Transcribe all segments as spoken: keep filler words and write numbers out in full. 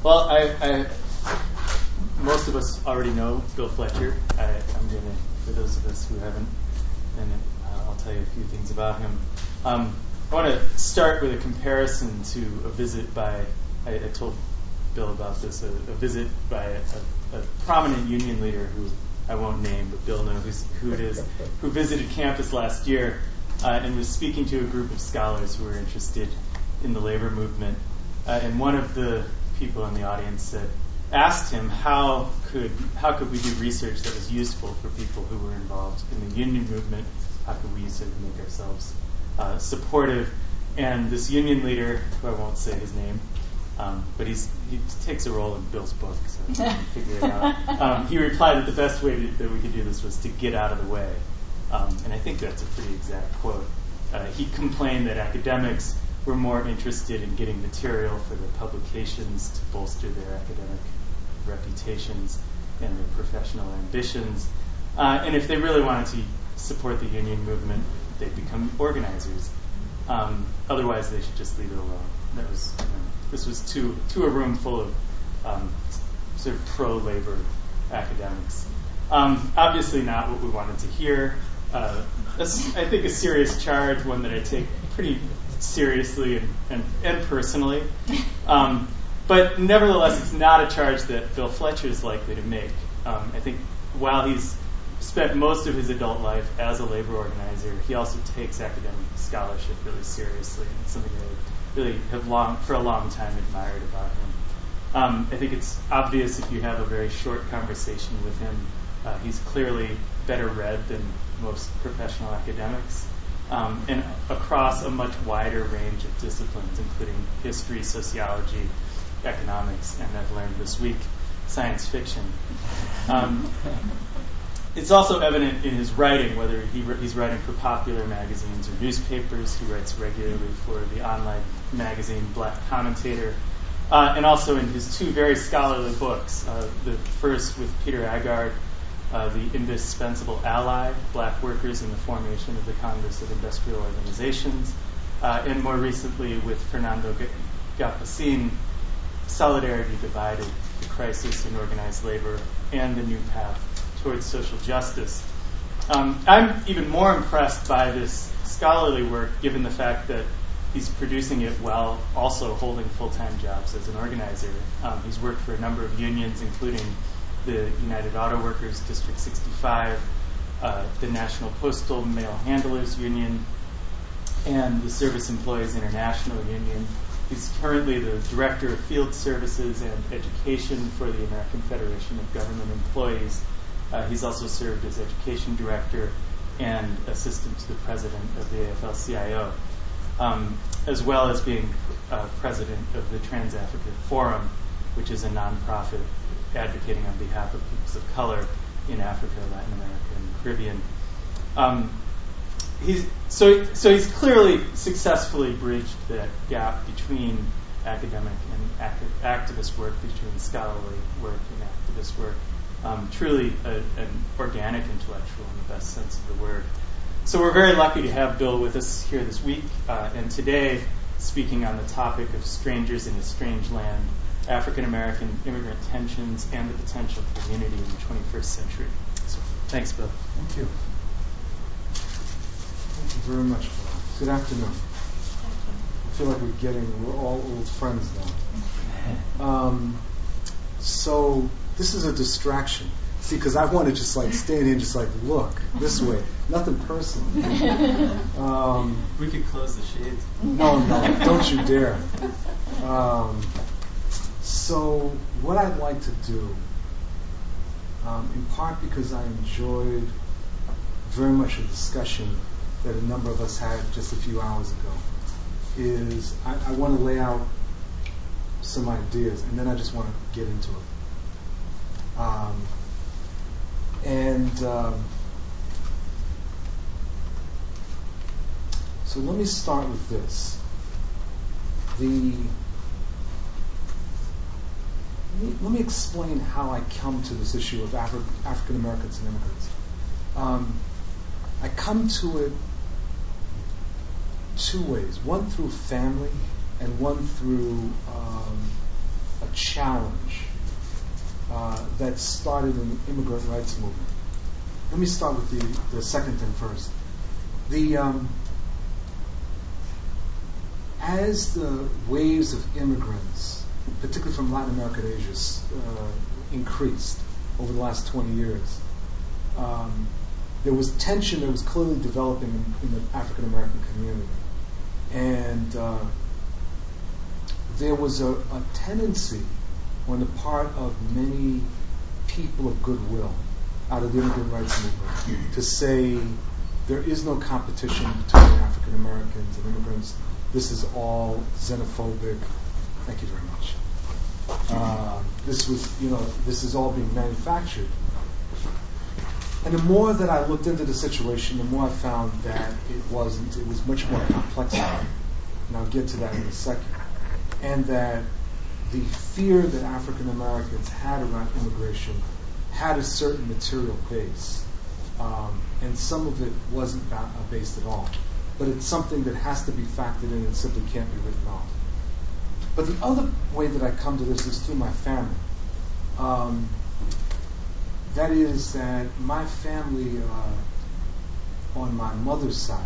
Well, I, I, most of us already know Bill Fletcher. I, I'm going to, for those of us who haven't, and uh, I'll tell you a few things about him. Um, I want to start with a comparison to a visit by, I, I told Bill about this, a, a visit by a, a, a prominent union leader who I won't name, but Bill knows who it is, who visited campus last year uh, and was speaking to a group of scholars who were interested in the labor movement. Uh, and one of the people in the audience said, asked him how could how could we do research that was useful for people who were involved in the union movement? How could we sort of make ourselves uh, supportive? And this union leader, who I won't say his name, um, but he's he takes a role in Bill's book, so you can figure it out. Um, he replied that the best way to, that we could do this was to get out of the way. Um, and I think that's a pretty exact quote. Uh, he complained that academics were more interested in getting material for their publications to bolster their academic reputations and their professional ambitions. Uh, and if they really wanted to support the union movement, they'd become organizers. Um, otherwise, they should just leave it alone. That was, you know, this was to, to a room full of um, sort of pro-labor academics. Um, obviously not what we wanted to hear. Uh, I think a serious charge, one that I take pretty seriously and, and, and personally. Um, but nevertheless, it's not a charge that Bill Fletcher is likely to make. Um, I think while he's spent most of his adult life as a labor organizer, he also takes academic scholarship really seriously, and it's something that I really have long, for a long time admired about him. Um, I think it's obvious if you have a very short conversation with him. Uh, he's clearly better read than most professional academics. Um, and across a much wider range of disciplines, including history, sociology, economics, and I've learned this week, science fiction. Um, it's also evident in his writing, whether he, he's writing for popular magazines or newspapers. He writes regularly for the online magazine Black Commentator, uh, and also in his two very scholarly books. Uh, the first with Peter Agard, Uh, the Indispensable Ally, Black Workers in the Formation of the Congress of Industrial Organizations, uh, and more recently with Fernando Gapacin, Solidarity Divided, the Crisis in Organized Labor, and the New Path Towards Social Justice. Um, I'm even more impressed by this scholarly work, given the fact that he's producing it while also holding full-time jobs as an organizer. Um, he's worked for a number of unions, including the United Auto Workers District sixty-five, uh, the National Postal Mail Handlers Union, and the Service Employees International Union. He's currently the Director of Field Services and Education for the American Federation of Government Employees. Uh, he's also served as Education Director and Assistant to the President of the A F L C I O, um, as well as being uh, President of the Trans-Africa Forum, which is a nonprofit advocating on behalf of peoples of color in Africa, Latin America, and the Caribbean. Um, he's, so, so he's clearly successfully bridged that gap between academic and acti- activist work, between scholarly work and activist work. Um, truly a, an organic intellectual in the best sense of the word. So we're very lucky to have Bill with us here this week, uh, and today speaking on the topic of strangers in a strange land, African-American immigrant tensions and the potential for unity in the twenty-first century. So, thanks, Bill. Thank you. Thank you very much, Bill. Good afternoon. I feel like we're getting, we're all old friends now. Um, so, this is a distraction. See, because I want to just like stand here and just like look this way. Nothing personal. Um, we could close the shades. No, no, don't you dare. Um, So what I'd like to do, um, in part because I enjoyed very much a discussion that a number of us had just a few hours ago, is I, I want to lay out some ideas, and then I just want to get into it. Um, and um, so let me start with this. The Let me explain how I come to this issue of Afri- African Americans and immigrants. Um, I come to it two ways. One through family, and one through um, a challenge uh, that started in the immigrant rights movement. Let me start with the, the second thing first. The um, as the waves of immigrants, particularly from Latin America and Asia, uh, increased over the last twenty years, um, there was tension that was clearly developing in, in the African American community. And uh, there was a, a tendency on the part of many people of goodwill out of the immigrant rights movement to say there is no competition between African Americans and immigrants. This is all xenophobic. Thank you very much. Uh, this was, you know, this is all being manufactured. And the more that I looked into the situation, the more I found that it wasn't. It was much more complex than that. And I'll get to that in a second. And that the fear that African Americans had around immigration had a certain material base. Um, and some of it wasn't ba- based at all. But it's something that has to be factored in and simply can't be written off. But the other way that I come to this is through my family. Um, that is that my family uh, on my mother's side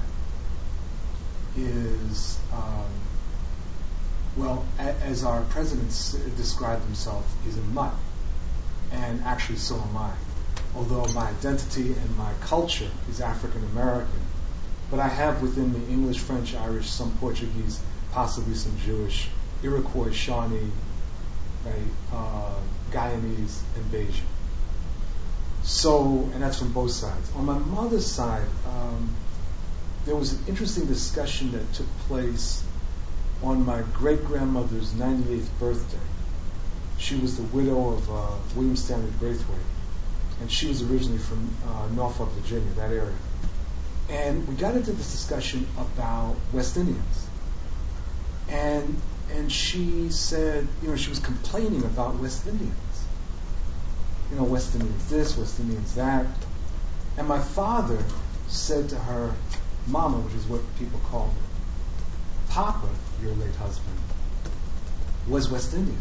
is, um, well, a- as our president s- described himself, is a mutt. And actually so am I. Although my identity and my culture is African American. But I have within me English, French, Irish, some Portuguese, possibly some Jewish, Iroquois, Shawnee, right, uh, Guyanese, and Bajan. So, and that's from both sides. On my mother's side, um, there was an interesting discussion that took place on my great-grandmother's ninety-eighth birthday. She was the widow of uh, William Stanley Braithwaite, and she was originally from uh, Norfolk, Virginia, that area. And we got into this discussion about West Indians. And and she said, you know, she was complaining about West Indians. You know, West Indians this, West Indians that. And my father said to her, Mama, which is what people called her, Papa, your late husband, was West Indian.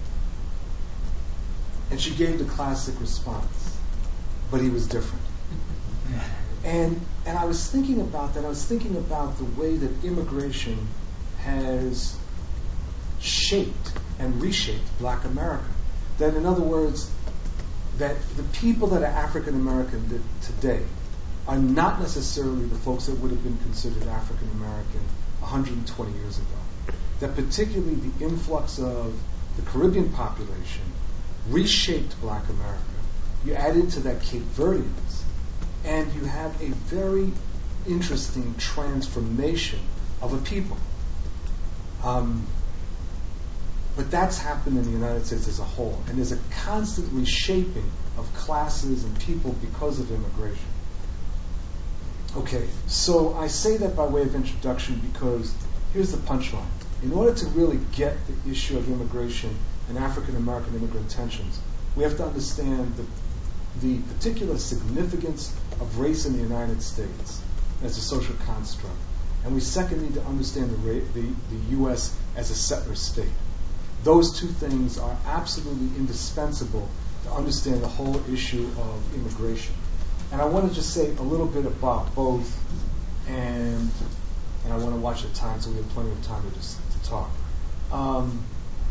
And she gave the classic response, but he was different. And and I was thinking about that. I was thinking about the way that immigration has shaped and reshaped Black America. That, in other words, that the people that are African American today are not necessarily the folks that would have been considered African American one hundred twenty years ago. That particularly the influx of the Caribbean population reshaped Black America. You add into that Cape Verdeans, and you have a very interesting transformation of a people. Um, but that's happened in the United States as a whole, and there's a constant reshaping of classes and people because of immigration. Okay, so I say that by way of introduction because here's the punchline. In order to really get the issue of immigration and African American immigrant tensions, we have to understand the the particular significance of race in the United States as a social construct. And we second need to understand the, ra- the, the U S as a settler state. Those two things are absolutely indispensable to understand the whole issue of immigration. And I want to just say a little bit about both, and and I want to watch the time so we have plenty of time to, just, to talk. Um,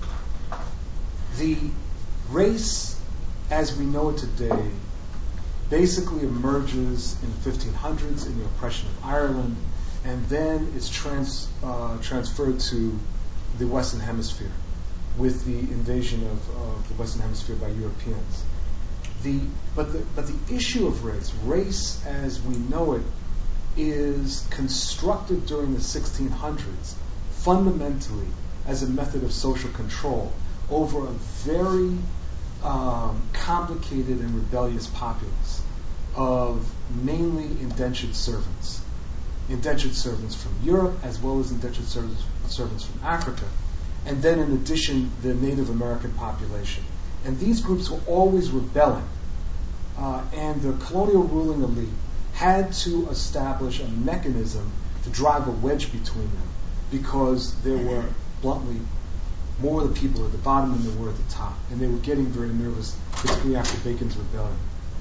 the race as we know it today basically emerges in the fifteen hundreds in the oppression of Ireland, and then it's trans, uh, transferred to the Western Hemisphere with the invasion of uh, the Western Hemisphere by Europeans. The, but, the, but the issue of race, race as we know it, is constructed during the sixteen hundreds fundamentally as a method of social control over a very um, complicated and rebellious populace of mainly indentured servants. Indentured servants from Europe as well as indentured servants, servants from Africa. And then in addition, the Native American population. And these groups were always rebelling. Uh, and the colonial ruling elite had to establish a mechanism to drive a wedge between them because there were, bluntly, more of the people at the bottom than there were at the top, and they were getting very nervous, particularly after Bacon's rebellion.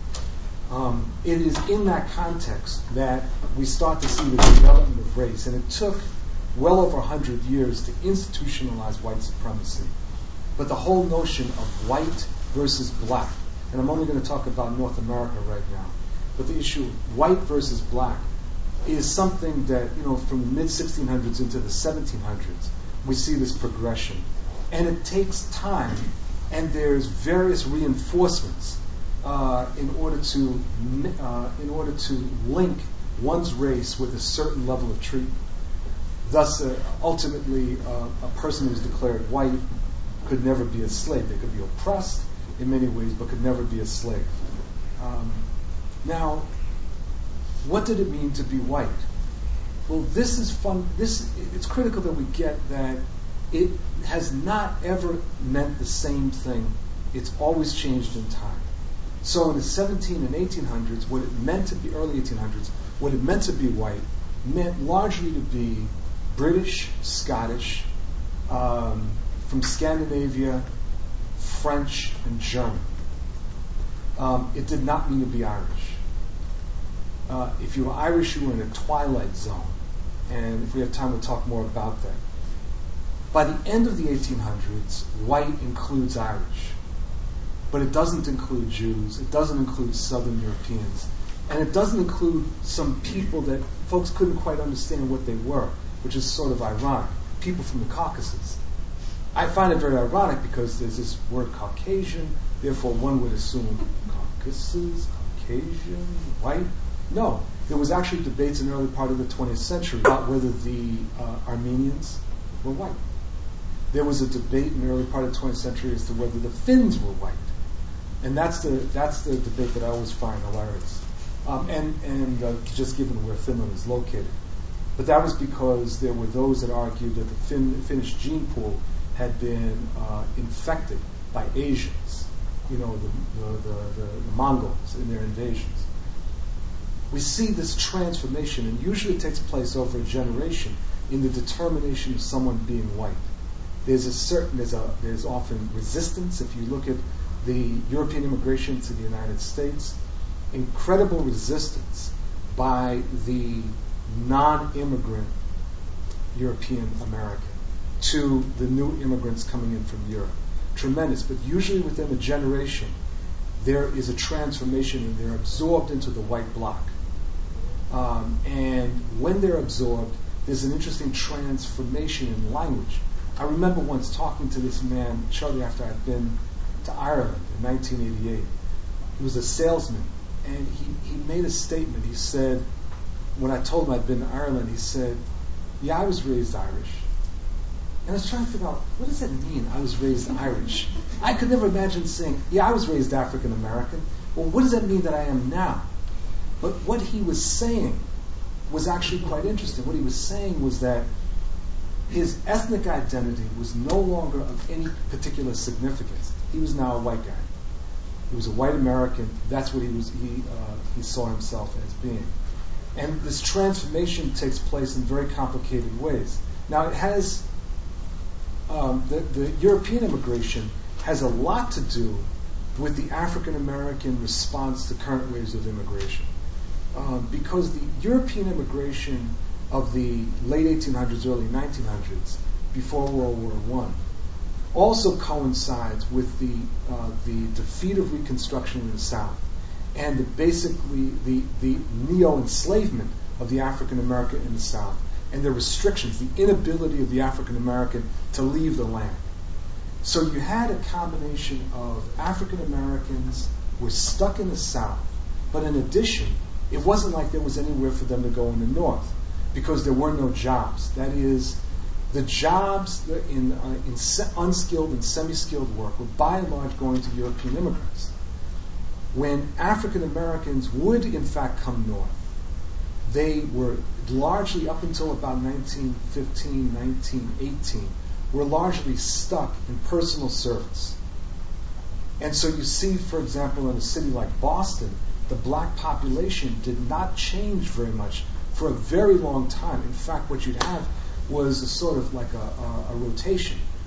Um, it is in that context that we start to see the development of race, and it took well over one hundred years to institutionalize white supremacy. But the whole notion of white versus black, and I'm only going to talk about North America right now, but the issue of white versus black is something that, you know, from the mid sixteen hundreds into the seventeen hundreds, we see this progression. And it takes time, and there's various reinforcements uh, in order to uh, in order to link one's race with a certain level of treatment. Thus, uh, ultimately, uh, a person who's declared white could never be a slave. They could be oppressed in many ways, but could never be a slave. Um, now, what did it mean to be white? Well, this is fun. This it's critical that we get that it has not ever meant the same thing. It's always changed in time. So in the seventeen and eighteen hundreds, what it meant to be early eighteen hundreds, what it meant to be white meant largely to be British, Scottish, um, from Scandinavia, French, and German. Um, it did not mean to be Irish. Uh, if you were Irish, you were in a twilight zone. And if we have time, we'll talk more about that. By the end of the eighteen hundreds, white includes Irish. But it doesn't include Jews. It doesn't include Southern Europeans. And it doesn't include some people that folks couldn't quite understand what they were, which is sort of ironic. People from the Caucasus. I find it very ironic because there's this word Caucasian, therefore one would assume Caucasus, Caucasian, white. No, there was actually debates in the early part of the twentieth century about whether the uh, Armenians were white. There was a debate in the early part of the twentieth century as to whether the Finns were white. And that's the that's the debate that I always find hilarious. Um, and and uh, just given where Finland is located. But that was because there were those that argued that the fin- Finnish gene pool had been uh, infected by Asians, you know, the, the, the, the Mongols in their invasions. We see this transformation, and usually it takes place over a generation in the determination of someone being white. There's a certain, there's a, there's often resistance. If you look at the European immigration to the United States, incredible resistance by the non-immigrant European American to the new immigrants coming in from Europe. Tremendous, but usually within a generation, there is a transformation and they're absorbed into the white bloc. Um, and when they're absorbed, there's an interesting transformation in language. I remember once talking to this man shortly after I'd been to Ireland in nineteen eighty-eight. He was a salesman, and he, he made a statement. He said, when I told him I'd been to Ireland, he said, yeah, I was raised Irish. And I was trying to figure out, what does that mean, I was raised Irish? I could never imagine saying, yeah, I was raised African American. Well, what does that mean that I am now? But what he was saying was actually quite interesting. What he was saying was that his ethnic identity was no longer of any particular significance. He was now a white guy. He was a white American. That's what he was. He uh, he saw himself as being. And this transformation takes place in very complicated ways. Now, it has um, the, the European immigration has a lot to do with the African American response to current waves of immigration, um, because the European immigration of the late eighteen hundreds, early nineteen hundreds, before World War One, also coincides with the uh, the defeat of Reconstruction in the South, and the, basically the the neo-enslavement of the African American in the South, and the restrictions, the inability of the African American to leave the land. So you had a combination of African Americans who were stuck in the South, but in addition, it wasn't like there was anywhere for them to go in the North, because there were no jobs. That is, the jobs in, uh, in se- unskilled and semi-skilled work were by and large going to European immigrants. When African Americans would in fact come north, they were largely, up until about nineteen fifteen, nineteen eighteen, were largely stuck in personal service. And so you see, for example, in a city like Boston, the black population did not change very much for a very long time. In fact, what you'd have was a sort of like a, a, a rotation.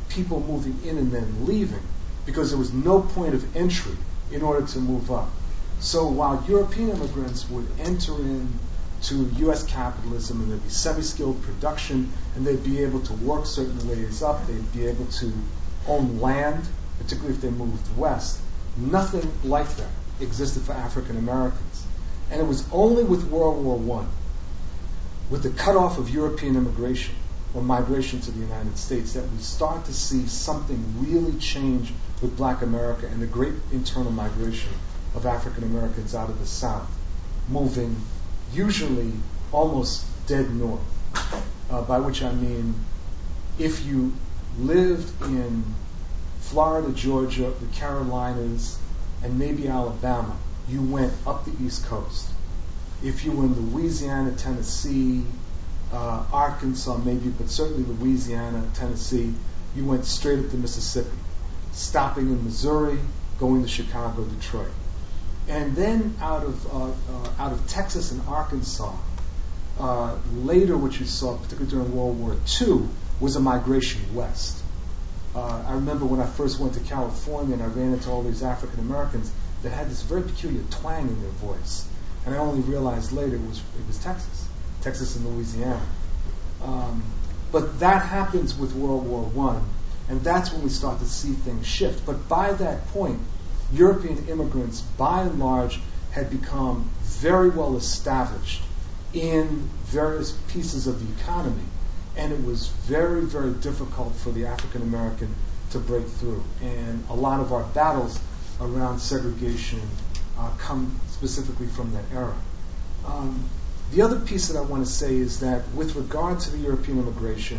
people moving in and then leaving because there was no point of entry in order to move up. So while European immigrants would enter into U S capitalism and there'd be semi-skilled production and they'd be able to work certain ways up, they'd be able to own land, particularly if they moved west, nothing like that existed for African Americans. And it was only with World War One, with the cutoff of European immigration or migration to the United States, that we start to see something really change with Black America and the great internal migration of African Americans out of the South, moving usually almost dead north, uh, by which I mean if you lived in Florida, Georgia, the Carolinas, and maybe Alabama, you went up the East Coast. If you were in Louisiana, Tennessee, uh, Arkansas maybe, but certainly Louisiana, Tennessee, you went straight up to Mississippi, stopping in Missouri, going to Chicago, Detroit. And then out of uh, uh, out of Texas and Arkansas, uh, later what you saw, particularly during World War Two, was a migration west. Uh, I remember when I first went to California and I ran into all these African Americans that had this very peculiar twang in their voice. And I only realized later it was it was Texas, Texas and Louisiana. Um, but that happens with World War One, and that's when we start to see things shift. But by that point, European immigrants, by and large, had become very well established in various pieces of the economy, and it was very, very difficult for the African American to break through. And a lot of our battles around segregation uh, come specifically from that era. Um, the other piece that I want to say is that with regard to the European immigration,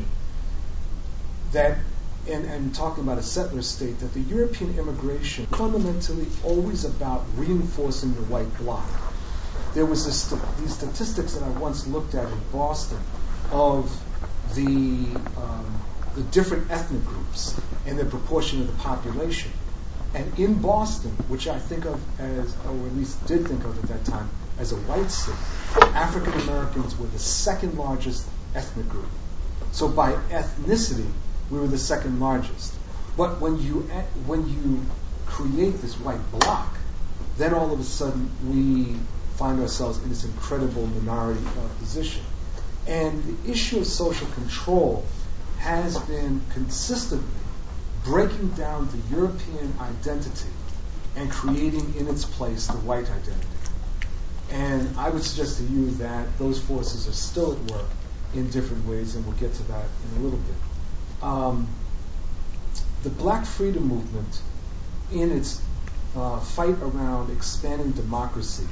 that, and, and talking about a settler state, that the European immigration fundamentally always about reinforcing the white bloc. There was this, these statistics that I once looked at in Boston of the um, the different ethnic groups and their proportion of the population. And in Boston, which I think of as, or at least did think of at that time, as a white city, African Americans were the second largest ethnic group. So by ethnicity, we were the second largest. But when you when you create this white bloc, then all of a sudden we find ourselves in this incredible minority uh, position. And the issue of social control has been consistently breaking down the European identity and creating in its place the white identity. And I would suggest to you that those forces are still at work in different ways, and we'll get to that in a little bit. Um, the Black Freedom Movement, in its uh, fight around expanding democracy,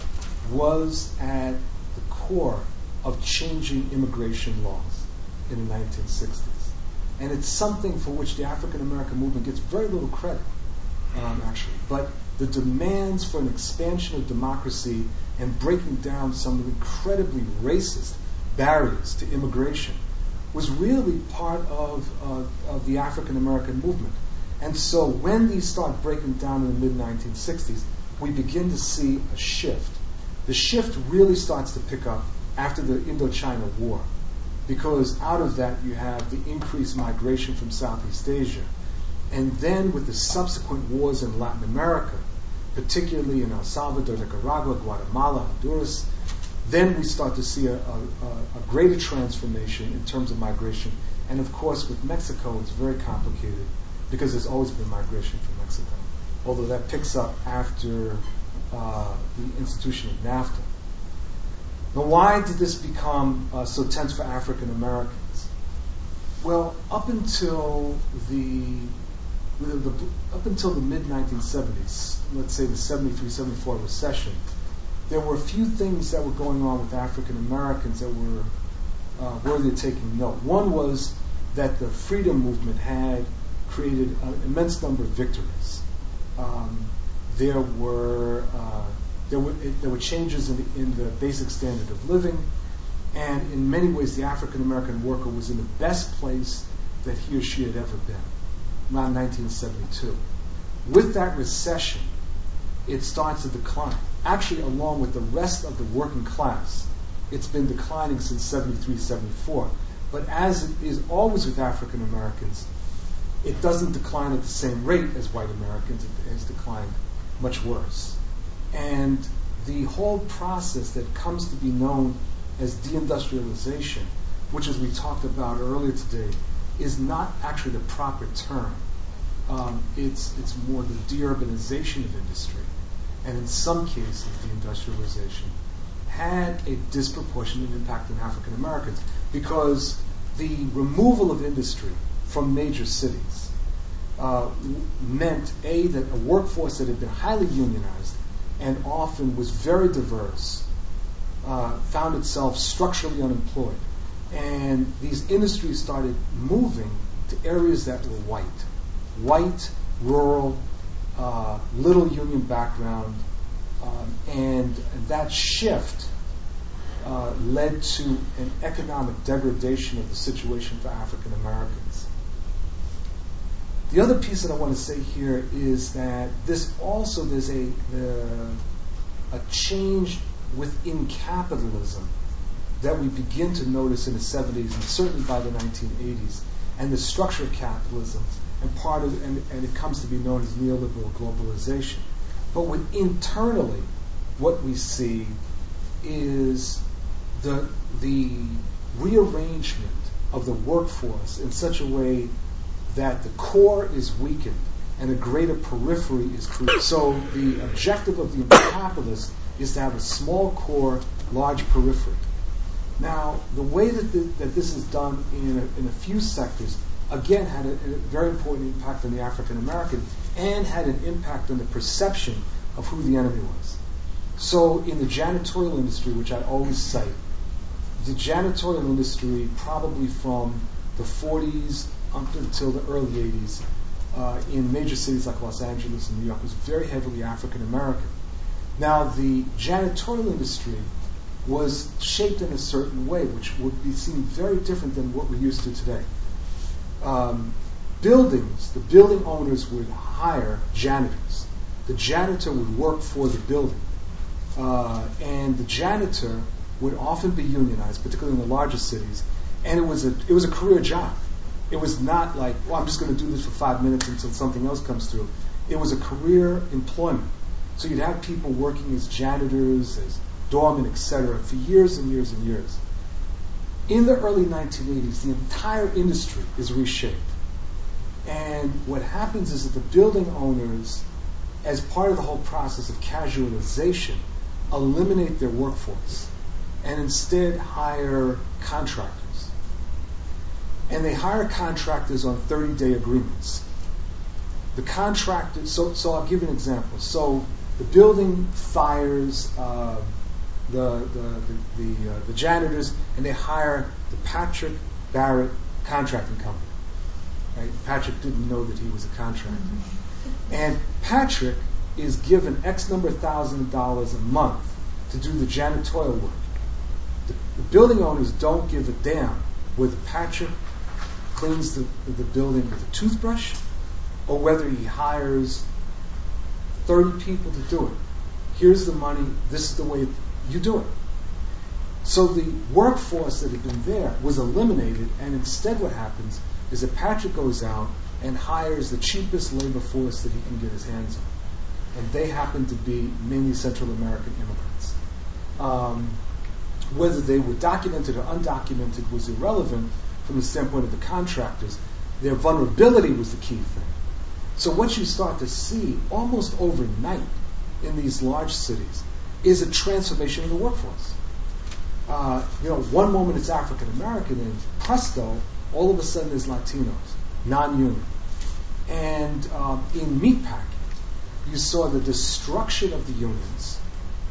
was at the core of changing immigration laws in the nineteen sixties. And it's something for which the African American movement gets very little credit, um, actually. But the demands for an expansion of democracy and breaking down some incredibly racist barriers to immigration was really part of, uh, of the African American movement. And so when these start breaking down in the mid nineteen sixties, we begin to see a shift. The shift really starts to pick up after the Indochina War, because out of that you have the increased migration from Southeast Asia. And then with the subsequent wars in Latin America, particularly in El Salvador, Nicaragua, Guatemala, Honduras, then we start to see a, a, a greater transformation in terms of migration. And of course with Mexico it's very complicated because there's always been migration from Mexico, although that picks up after uh, the institution of NAFTA. Now, why did this become uh, so tense for African Americans? Well, up until the, the, the up until the mid nineteen seventies, let's say the seventy-three seventy-four recession, there were a few things that were going on with African Americans that were uh, worthy of taking note. One was that the freedom movement had created an immense number of victories. Um, there were uh, There were, it, there were changes in the, in the basic standard of living, and in many ways the African American worker was in the best place that he or she had ever been, around nineteen seventy-two. With that recession, it starts to decline. Actually, along with the rest of the working class, it's been declining since seventy-three seventy-four. But as it is always with African Americans, it doesn't decline at the same rate as white Americans. It has declined much worse. And the whole process that comes to be known as deindustrialization, which, as we talked about earlier today, is not actually the proper term. Um, it's it's more the deurbanization of industry, and in some cases, deindustrialization had a disproportionate impact on African Americans because the removal of industry from major cities uh, meant, A, that a workforce that had been highly unionized and often was very diverse uh, found itself structurally unemployed. And these industries started moving to areas that were white. White, rural, uh, little union background, um, and that shift uh, led to an economic degradation of the situation for African Americans. The other piece that I want to say here is that this also, there's a, uh, a change within capitalism that we begin to notice in the seventies and certainly by the nineteen eighties, and the structure of capitalism, and part of, and, and it comes to be known as neoliberal globalization. But with internally, what we see is the the rearrangement of the workforce in such a way that the core is weakened and a greater periphery is created. So the objective of the capitalist is to have a small core, large periphery. Now, the way that, the, that this is done in a, in a few sectors, again, had a, a very important impact on the African American and had an impact on the perception of who the enemy was. So in the janitorial industry, which I always cite, the janitorial industry probably from the forties up until the early eighties uh, in major cities like Los Angeles and New York was very heavily African American. Now, the janitorial industry was shaped in a certain way, which would be seen very different than what we're used to today. Um, buildings, the building owners would hire janitors. The janitor would work for the building. Uh, and the janitor would often be unionized, particularly in the larger cities. And it was a it was a career job. It was not like, well, I'm just going to do this for five minutes until something else comes through. It was a career employment. So you'd have people working as janitors, as doormen, et cetera, for years and years and years. In the early nineteen eighties, the entire industry is reshaped. And what happens is that the building owners, as part of the whole process of casualization, eliminate their workforce and instead hire contractors. And they hire contractors on thirty-day agreements. The contractors, so, so I'll give you an example. So the building fires uh, the the the, the, uh, the janitors, and they hire the Patrick Barrett Contracting Company. Right? Patrick didn't know that he was a contractor. Mm-hmm. And Patrick is given X number of thousand dollars a month to do the janitorial work. The, the building owners don't give a damn whether Patrick cleans the, the building with a toothbrush or whether he hires thirty people to do it. Here's the money, this is the way you do it. So the workforce that had been there was eliminated, and instead what happens is that Patrick goes out and hires the cheapest labor force that he can get his hands on. And they happen to be mainly Central American immigrants. Um, whether they were documented or undocumented was irrelevant from the standpoint of the contractors. Their vulnerability was the key thing. So what you start to see almost overnight in these large cities is a transformation in the workforce. Uh, you know, one moment it's African American, and presto, all of a sudden there's Latinos, non-union. And um, in meatpacking, you saw the destruction of the unions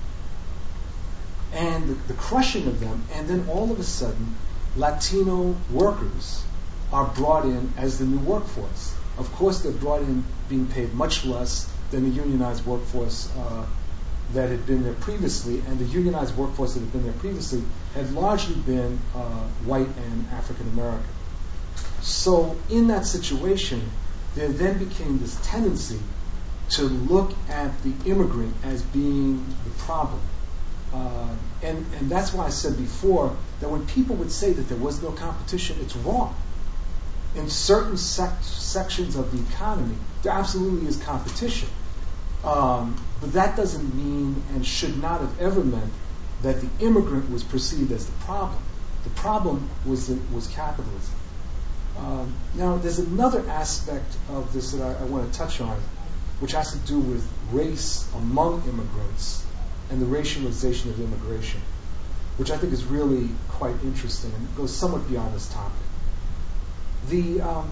and the, the crushing of them, and then all of a sudden, Latino workers are brought in as the new workforce. Of course, they're brought in being paid much less than the unionized workforce uh, that had been there previously, and the unionized workforce that had been there previously had largely been uh, white and African American. So in that situation, there then became this tendency to look at the immigrant as being the problem. Uh, and, and that's why I said before that when people would say that there was no competition, it's wrong. in certain sec- sections of the economy, there absolutely is competition. Um, but that doesn't mean and should not have ever meant that the immigrant was perceived as the problem. The problem was the, was capitalism. Um, now, there's another aspect of this that I, I want to touch on, which has to do with race among immigrants and the racialization of immigration, which I think is really quite interesting and goes somewhat beyond this topic. The um,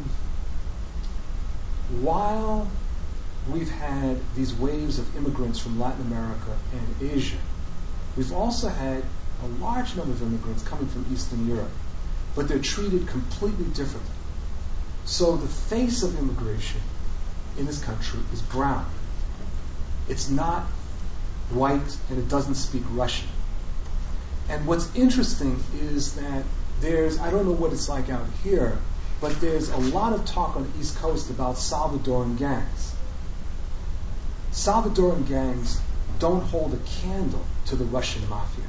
while we've had these waves of immigrants from Latin America and Asia, we've also had a large number of immigrants coming from Eastern Europe, but they're treated completely differently. So the face of immigration in this country is brown. It's not white, and it doesn't speak Russian. And what's interesting is that there's, I don't know what it's like out here, but there's a lot of talk on the East Coast about Salvadoran gangs. Salvadoran gangs don't hold a candle to the Russian mafia.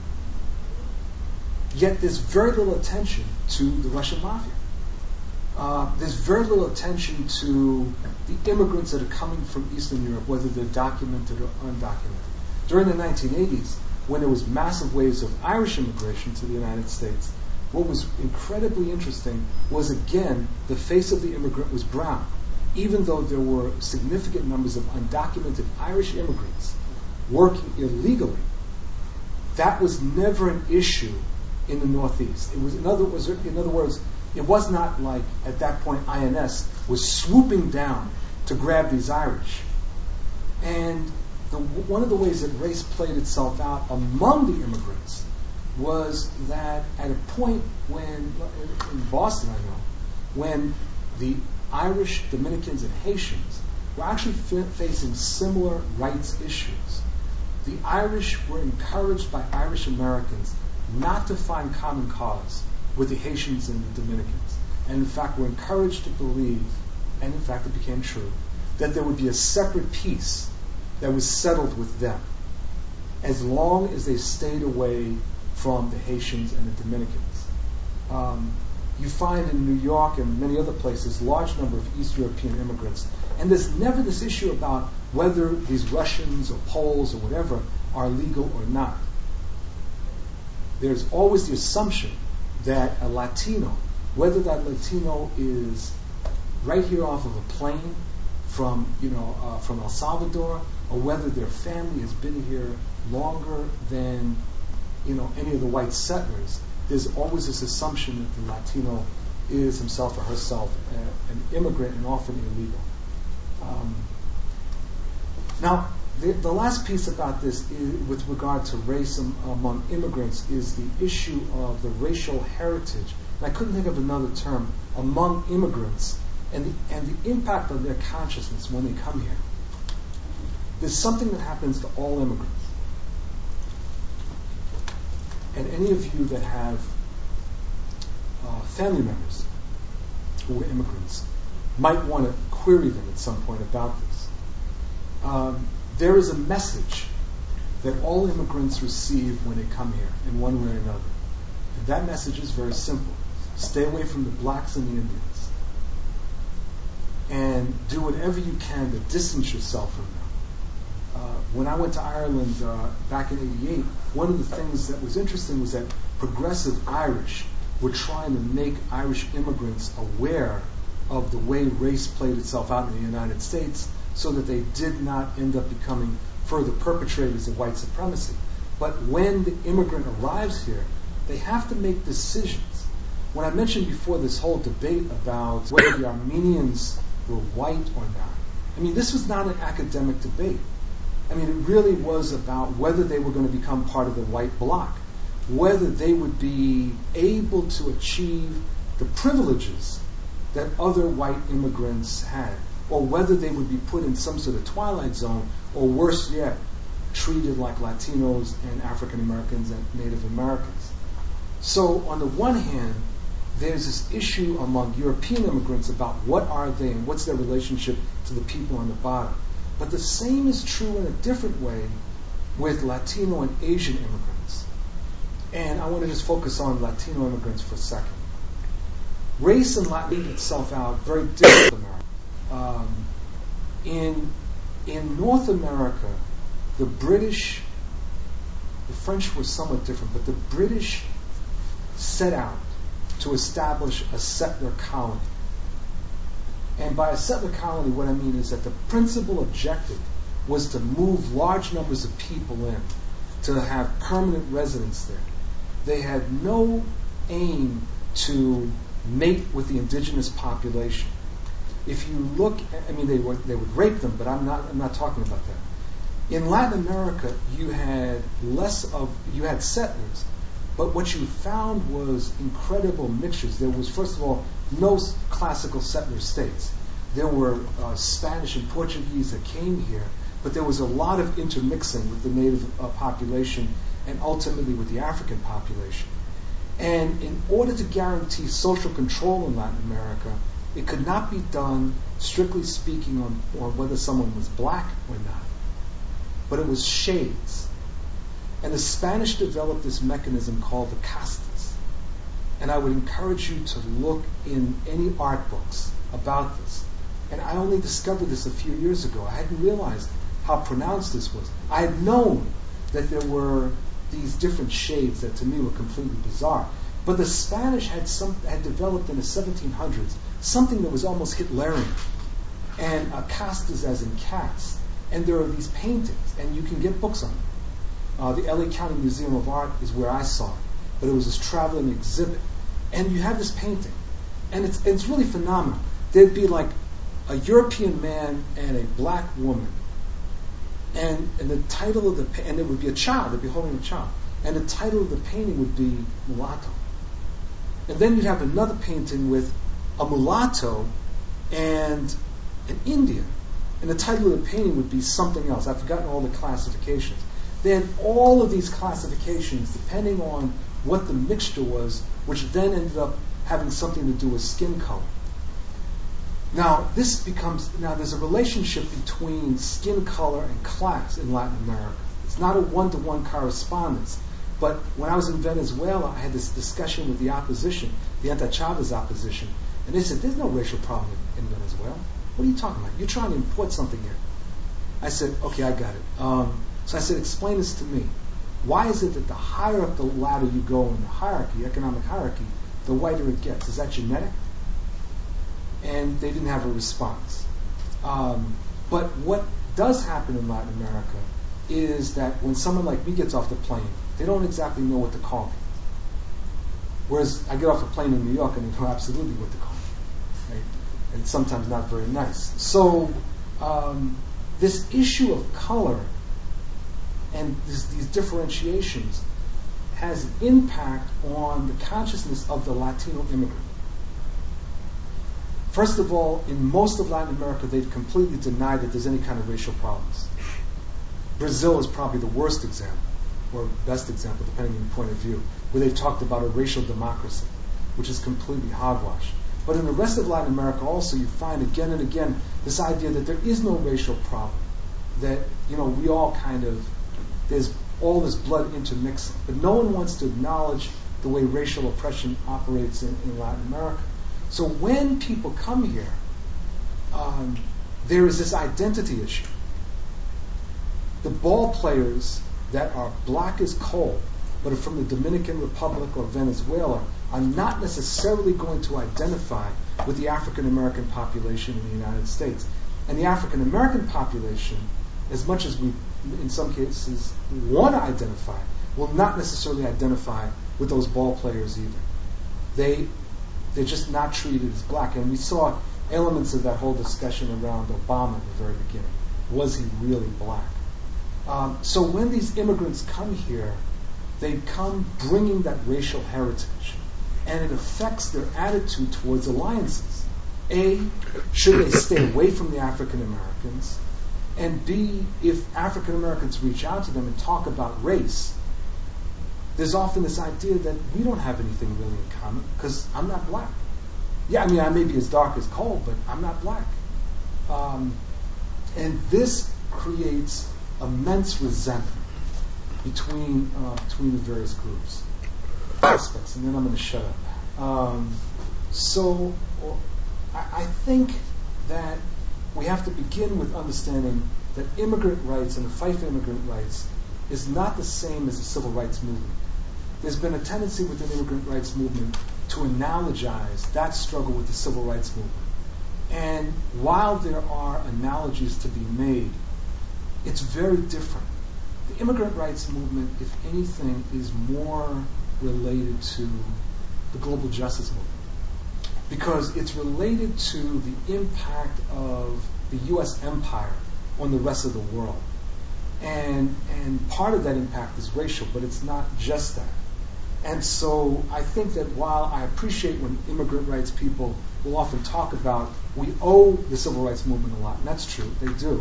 Yet there's very little attention to the Russian mafia. Uh, there's very little attention to the immigrants that are coming from Eastern Europe, whether they're documented or undocumented. During the nineteen eighties, when there was massive waves of Irish immigration to the United States, what was incredibly interesting was, again, the face of the immigrant was brown. Even though there were significant numbers of undocumented Irish immigrants working illegally, that was never an issue in the Northeast. It was, in other words, in other words, it was not like at that point I N S was swooping down to grab these Irish. And the, one of the ways that race played itself out among the immigrants was that at a point when, in Boston I know, when the Irish, Dominicans, and Haitians were actually f- facing similar rights issues, the Irish were encouraged by Irish Americans not to find common cause with the Haitians and the Dominicans. And in fact, were encouraged to believe, and in fact it became true, that there would be a separate peace that was settled with them, as long as they stayed away from the Haitians and the Dominicans. Um, you find in New York and many other places large number of East European immigrants, and there's never this issue about whether these Russians or Poles or whatever are legal or not. There's always the assumption that a Latino, whether that Latino is right here off of a plane from, you know, uh, from El Salvador, or whether their family has been here longer than, you know, any of the white settlers, there's always this assumption that the Latino is himself or herself a, an immigrant and often illegal. Um, now, the, the last piece about this is, with regard to race am, among immigrants, is the issue of the racial heritage. And I couldn't think of another term, among immigrants, and the, and the impact on their consciousness when they come here. There's something that happens to all immigrants. And any of you that have uh, family members who are immigrants might want to query them at some point about this. Um, there is a message that all immigrants receive when they come here in one way or another. And that message is very simple. Stay away from the blacks and the Indians. And do whatever you can to distance yourself from them. Uh, when I went to Ireland uh, back in eighty-eight, one of the things that was interesting was that progressive Irish were trying to make Irish immigrants aware of the way race played itself out in the United States so that they did not end up becoming further perpetrators of white supremacy. But when the immigrant arrives here, they have to make decisions. When I mentioned before this whole debate about whether the Armenians were white or not, I mean, this was not an academic debate. I mean, it really was about whether they were going to become part of the white bloc, whether they would be able to achieve the privileges that other white immigrants had, or whether they would be put in some sort of twilight zone, or worse yet, treated like Latinos and African Americans and Native Americans. So on the one hand, there's this issue among European immigrants about what are they and what's their relationship to the people on the bottom. But the same is true in a different way with Latino and Asian immigrants. And I want to just focus on Latino immigrants for a second. race in Latin laid itself out very different from America. Um, in in North America, the British, the French were somewhat different, but the British set out to establish a settler colony. And by a settler colony, what I mean is that the principal objective was to move large numbers of people in, to have permanent residence there. They had no aim to mate with the indigenous population. If you look, I mean, they would they would rape them, but I'm not I'm not talking about that. In Latin America, you had less of you had settlers, but what you found was incredible mixtures. There was, first of all, no classical settler states. There were uh, Spanish and Portuguese that came here, but there was a lot of intermixing with the native uh, population and ultimately with the African population. And in order to guarantee social control in Latin America, it could not be done, strictly speaking, on, on whether someone was black or not, but it was shades. And the Spanish developed this mechanism called the castas. And I would encourage you to look in any art books about this. And I only discovered this a few years ago. I hadn't realized how pronounced this was. I had known that there were these different shades that to me were completely bizarre. But the Spanish had some had developed in the seventeen hundreds something that was almost Hitlerian, and uh, castas as in cats. And there are these paintings, and you can get books on them. Uh, the L A County Museum of Art is where I saw it, but it was this traveling exhibit. And you have this painting, and it's it's really phenomenal. There'd be like a European man and a black woman, and and the title of the and it would be a child. They'd be holding a child, and the title of the painting would be Mulatto. And then you'd have another painting with a mulatto and an Indian, and the title of the painting would be something else. I've forgotten all the classifications. They had all of these classifications depending on what the mixture was, which then ended up having something to do with skin color. Now, this becomes, now there's a relationship between skin color and class in Latin America. It's not a one-to-one correspondence. But when I was in Venezuela, I had this discussion with the opposition, the anti-Chavez opposition, and they said, there's no racial problem in, in Venezuela. What are you talking about? You're trying to import something here. I said, okay, I got it. Um, so I said, explain this to me. Why is it that the higher up the ladder you go in the hierarchy, economic hierarchy, the whiter it gets? Is that genetic? And they didn't have a response. Um, but what does happen in Latin America is that when someone like me gets off the plane, they don't exactly know what to call me. Whereas I get off a plane in New York and they know absolutely what to call me. Right? And sometimes not very nice. So um, this issue of color and this, these differentiations has an impact on the consciousness of the Latino immigrant. First of all, in most of Latin America, they've completely denied that there's any kind of racial problems. Brazil is probably the worst example, or best example, depending on your point of view, where they've talked about a racial democracy, which is completely hogwash. But in the rest of Latin America also, you find again and again this idea that there is no racial problem, that, you know, we all kind of, there's all this blood intermixing. But no one wants to acknowledge the way racial oppression operates in, in Latin America. So when people come here, um, there is this identity issue. The ball players that are black as coal, but are from the Dominican Republic or Venezuela, are not necessarily going to identify with the African American population in the United States. And the African American population, as much as we, in some cases, want to identify, will not necessarily identify with those ball players either. They, they're just not treated as black. And we saw elements of that whole discussion around Obama at the very beginning. Was he really black? Um, so when these immigrants come here, they come bringing that racial heritage, and it affects their attitude towards alliances. A, should they stay away from the African Americans? And B, if African Americans reach out to them and talk about race, there's often this idea that we don't have anything really in common because I'm not black. Yeah, I mean, I may be as dark as coal, but I'm not black. Um, and this creates immense resentment between uh, between the various groups, aspects, and then I'm going to shut up. Um, so I, I think that we have to begin with understanding that immigrant rights and the fight for immigrant rights is not the same as the civil rights movement. There's been a tendency within the immigrant rights movement to analogize that struggle with the civil rights movement. And while there are analogies to be made, it's very different. The immigrant rights movement, if anything, is more related to the global justice movement because it's related to the impact of the U S empire on the rest of the world. And, and part of that impact is racial, but it's not just that. And so I think that while I appreciate when immigrant rights people will often talk about we owe the civil rights movement a lot, and that's true, they do.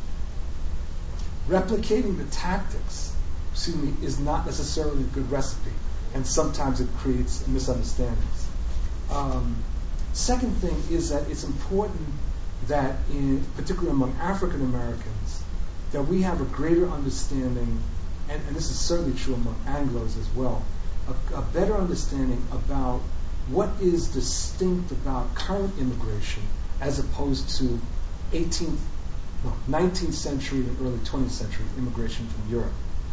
Replicating the tactics, excuse me, is not necessarily a good recipe, and sometimes it creates misunderstandings. Um, second thing is that it's important that, in, particularly among African Americans, that we have a greater understanding, and, and this is certainly true among Anglos as well, a, a better understanding about what is distinct about current immigration as opposed to eighteenth, no, nineteenth century and early twentieth century immigration from Europe.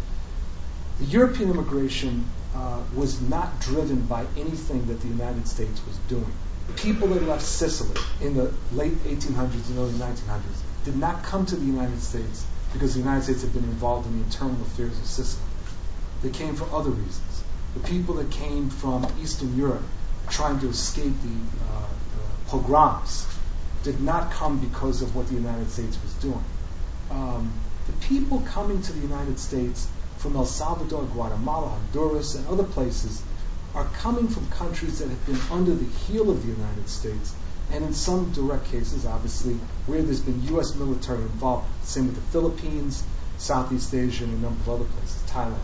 The European immigration uh, was not driven by anything that the United States was doing. People that left Sicily in the late eighteen hundreds and early nineteen hundreds did not come to the United States because the United States had been involved in the internal affairs of Sicily. They came for other reasons. The people that came from Eastern Europe trying to escape the, uh, the pogroms did not come because of what the United States was doing. Um, the people coming to the United States from El Salvador, Guatemala, Honduras, and other places are coming from countries that have been under the heel of the United States, and in some direct cases, obviously, where there's been U S military involved. Same with the Philippines, Southeast Asia, and a number of other places, Thailand.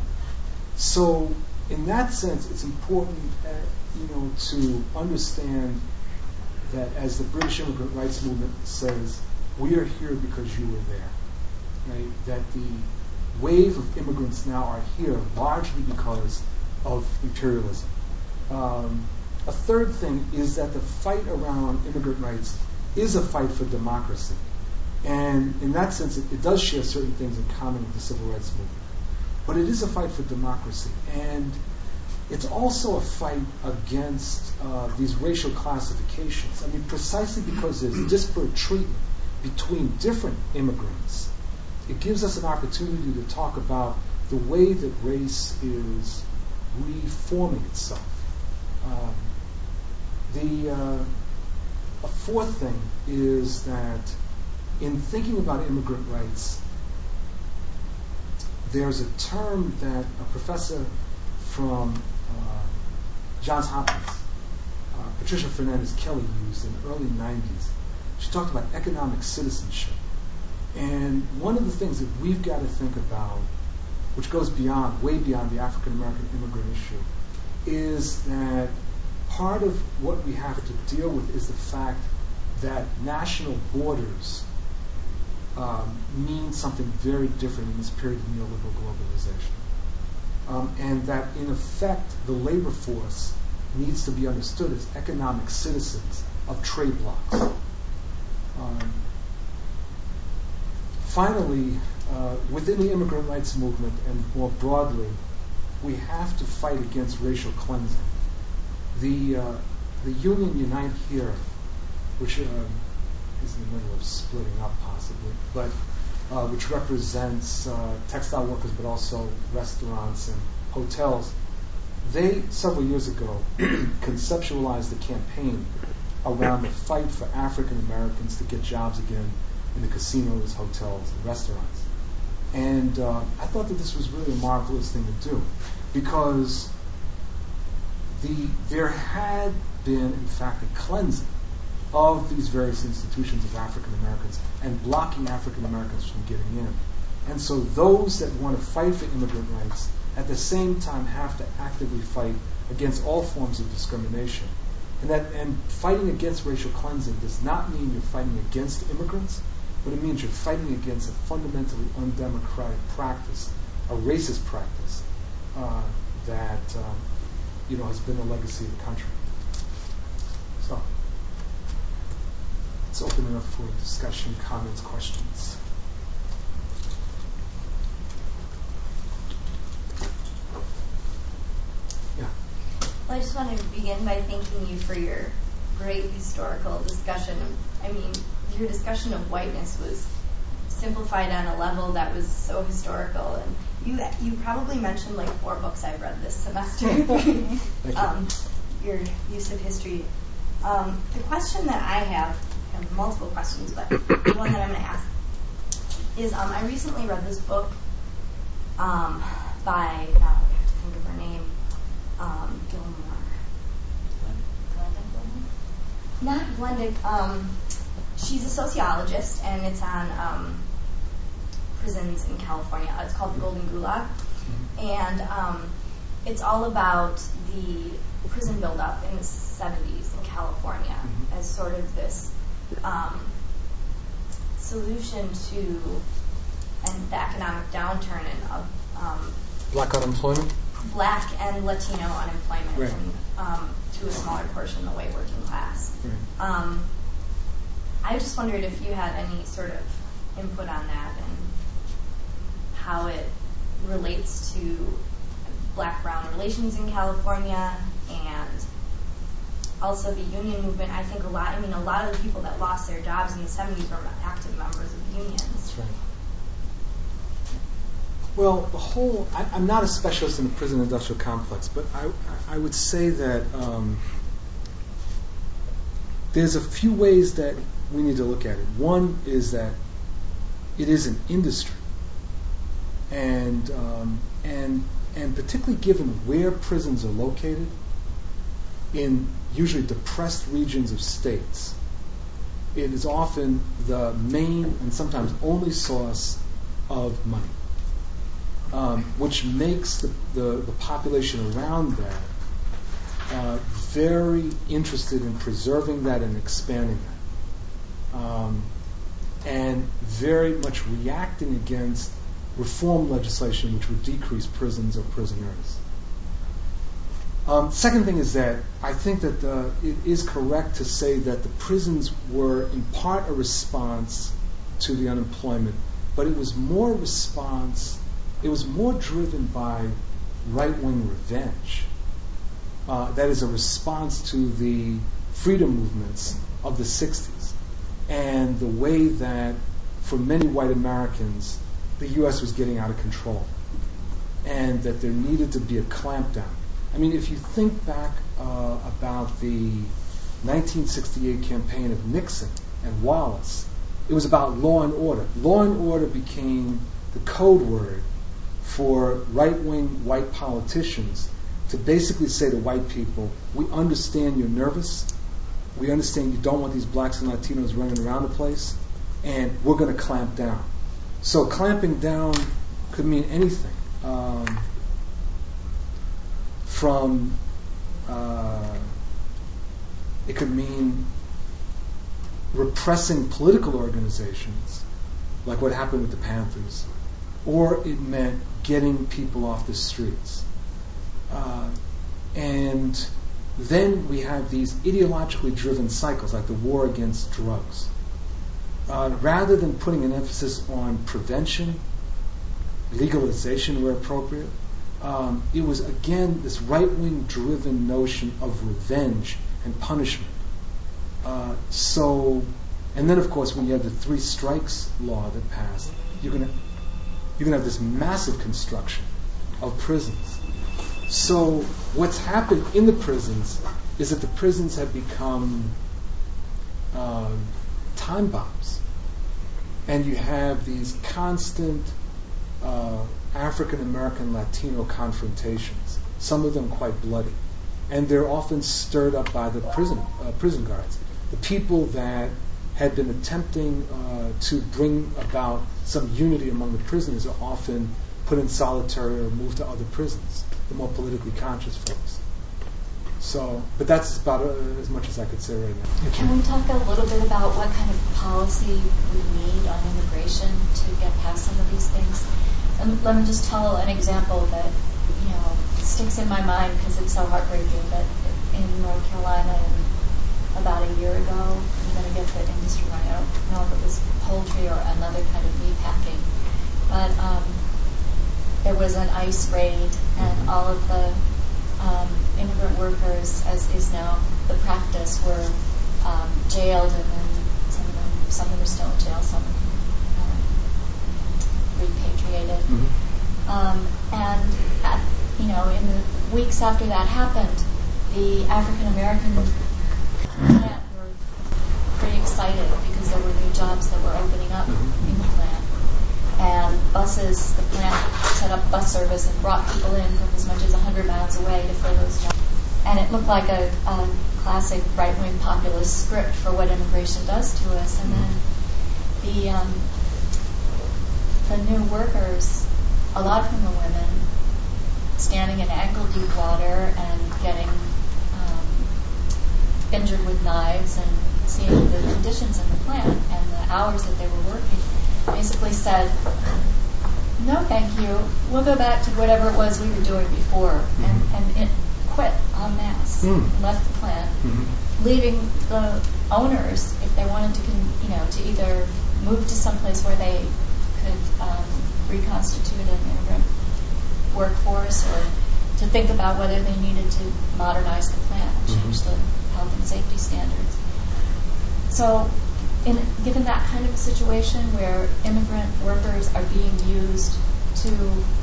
So, in that sense, it's important, uh, you know, to understand that, as the British immigrant rights movement says, we are here because you were there. Right? That the wave of immigrants now are here largely because of imperialism. Um, a third thing is that the fight around immigrant rights is a fight for democracy. And in that sense, it, it does share certain things in common with the civil rights movement. But it is a fight for democracy. And it's also a fight against uh, these racial classifications. I mean, precisely because there's disparate treatment between different immigrants, it gives us an opportunity to talk about the way that race is reforming itself. Um, the uh, a fourth thing is that in thinking about immigrant rights, there's a term that a professor from uh, Johns Hopkins, uh, Patricia Fernandez Kelly, used in the early nineties. She talked about economic citizenship. And one of the things that we've got to think about, which goes beyond, way beyond the African American immigrant issue, is that part of what we have to deal with is the fact that national borders um, mean something very different in this period of neoliberal globalization. Um, and that, in effect, the labor force needs to be understood as economic citizens of trade blocs. Um, finally, uh, within the immigrant rights movement and more broadly, we have to fight against racial cleansing. The uh, the Union Unite Here, which uh, is in the middle of splitting up possibly, but uh, which represents uh, textile workers but also restaurants and hotels, they, several years ago, conceptualized a campaign around the fight for African Americans to get jobs again in the casinos, hotels, and restaurants. And uh, I thought that this was really a marvelous thing to do, because the there had been, in fact, a cleansing of these various institutions of African Americans and blocking African Americans from getting in. And so those that want to fight for immigrant rights at the same time have to actively fight against all forms of discrimination. And that and fighting against racial cleansing does not mean you're fighting against immigrants, but it means you're fighting against a fundamentally undemocratic practice, a racist practice uh, that um, you know has been a legacy of the country. So let's open it up for discussion, comments, questions. Yeah. Well, I just wanted to begin by thanking you for your great historical discussion. I mean, your discussion of whiteness was simplified on a level that was so historical, and you you probably mentioned like four books I've read this semester. um, your use of history. Um, the question that I have, I have multiple questions, but the one that I'm going to ask is, um, I recently read this book um, by, now I have to think of her name, um, Gilmore. Glenda? Not Glenda. Um, she's a sociologist, and it's on um, prisons in California. It's called The Golden Gulag, and um, it's all about the prison buildup in the seventies in California mm-hmm. as sort of this um, solution to and the economic downturn and um, black unemployment, black and Latino unemployment, right. and um, to a smaller portion the white working class. Right. Um, I just wondered if you had any sort of input on that and how it relates to black-brown relations in California and also the union movement. I think a lot, I mean, a lot of the people that lost their jobs in the seventies were active members of unions. That's right. Well, the whole, I, I'm not a specialist in the prison industrial complex, but I, I would say that um, there's a few ways that we need to look at it. One is that it is an industry, and um, and and particularly given where prisons are located, in usually depressed regions of states, it is often the main and sometimes only source of money, um, which makes the, the, the population around that uh, very interested in preserving that and expanding that, um, and very much reacting against reform legislation which would decrease prisons or prisoners. Um, second thing is that I think that uh, it is correct to say that the prisons were in part a response to the unemployment, but it was more response, it was more driven by right-wing revenge. Uh, that is a response to the freedom movements of the sixties and the way that for many white Americans the U S was getting out of control and that there needed to be a clampdown. I mean, if you think back uh, about the nineteen sixty-eight campaign of Nixon and Wallace, it was about law and order. Law and order became the code word for right-wing white politicians to basically say to white people, we understand you're nervous, we understand you don't want these blacks and Latinos running around the place, and we're going to clamp down. So clamping down could mean anything. Um, from, uh, it could mean repressing political organizations, like what happened with the Panthers, or it meant getting people off the streets. Uh, and then we have these ideologically driven cycles, like the war against drugs. Uh, rather than putting an emphasis on prevention, legalization where appropriate, um, it was again this right-wing driven notion of revenge and punishment. Uh, so, and then of course when you have the three strikes law that passed, you're gonna you're gonna have this massive construction of prisons. So what's happened in the prisons is that the prisons have become uh, time bombs. And you have these constant uh, African-American Latino confrontations, some of them quite bloody. And they're often stirred up by the prison uh, prison guards. The people that had been attempting uh, to bring about some unity among the prisoners are often put in solitary or moved to other prisons, the more politically conscious folks. So, but that's about uh, as much as I could say right now. Can we talk a little bit about what kind of policy we need on immigration to get past some of these things? And let me just tell an example that, you know, sticks in my mind because it's so heartbreaking. But in North Carolina in about a year ago. I'm going to get the industry right. I don't know if it was poultry or another kind of meat packing. But um, there was an ICE raid, and all of the um, immigrant workers, as is now the practice, were um, jailed, and then some of them, some of them are still in jail, some um, repatriated. Mm-hmm. Um, and at, you know, in the weeks after that happened, the African American plant were pretty excited because there were new jobs that were opening up mm-hmm. in the plant. And buses, the plant set up bus service and brought people in from as much as one hundred miles away to fill those jobs. And it looked like a, a classic right-wing populist script for what immigration does to us. And then the um, the new workers, a lot of them are women, standing in ankle-deep water and getting um, injured with knives, and seeing the conditions in the plant and the hours that they were working, basically said, no thank you, we'll go back to whatever it was we were doing before, mm-hmm. and, and it quit en masse, mm. left the plant, mm-hmm. leaving the owners, if they wanted to, con- you know, to either move to someplace where they could um, reconstitute an immigrant workforce, or to think about whether they needed to modernize the plant and change mm-hmm. the health and safety standards. So, in, given that kind of a situation where immigrant workers are being used to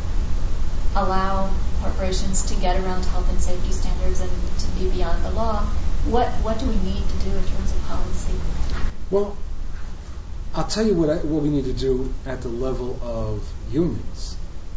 allow corporations to get around health and safety standards and to be beyond the law, what what do we need to do in terms of policy? Well, I'll tell you what I, what we need to do at the level of unions.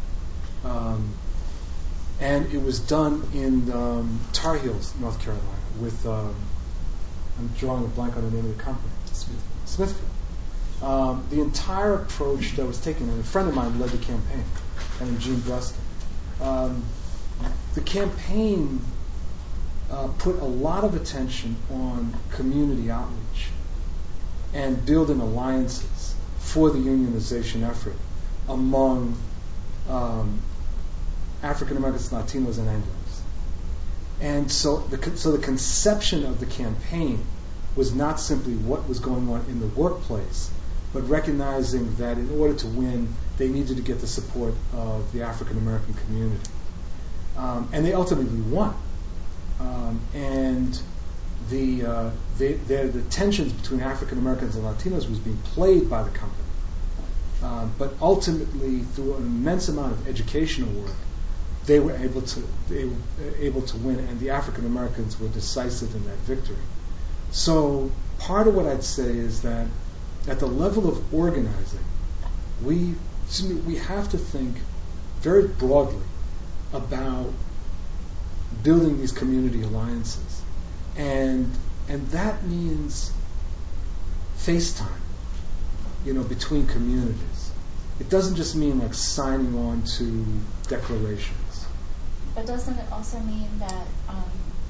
Um, and it was done in um, Tar Heels, North Carolina, with, um, I'm drawing a blank on the name of the company. Smithfield. Smithfield. Um, the entire approach that was taken, and a friend of mine led the campaign, and Gene Bruskin. Um, the campaign uh, put a lot of attention on community outreach and building alliances for the unionization effort among um, African Americans, Latinos, and Anglos. And so the, so the conception of the campaign was not simply what was going on in the workplace, but recognizing that in order to win, they needed to get the support of the African American community. Um, and they ultimately won. Um, and the, uh, they, the tensions between African Americans and Latinos was being played by the company. Um, but ultimately, through an immense amount of educational work, they were able to they were able to win, and the African Americans were decisive in that victory. So part of what I'd say is that at the level of organizing, we we have to think very broadly about building these community alliances, and and that means FaceTime, you know, between communities. It doesn't just mean like signing on to declarations. But doesn't it also mean that um,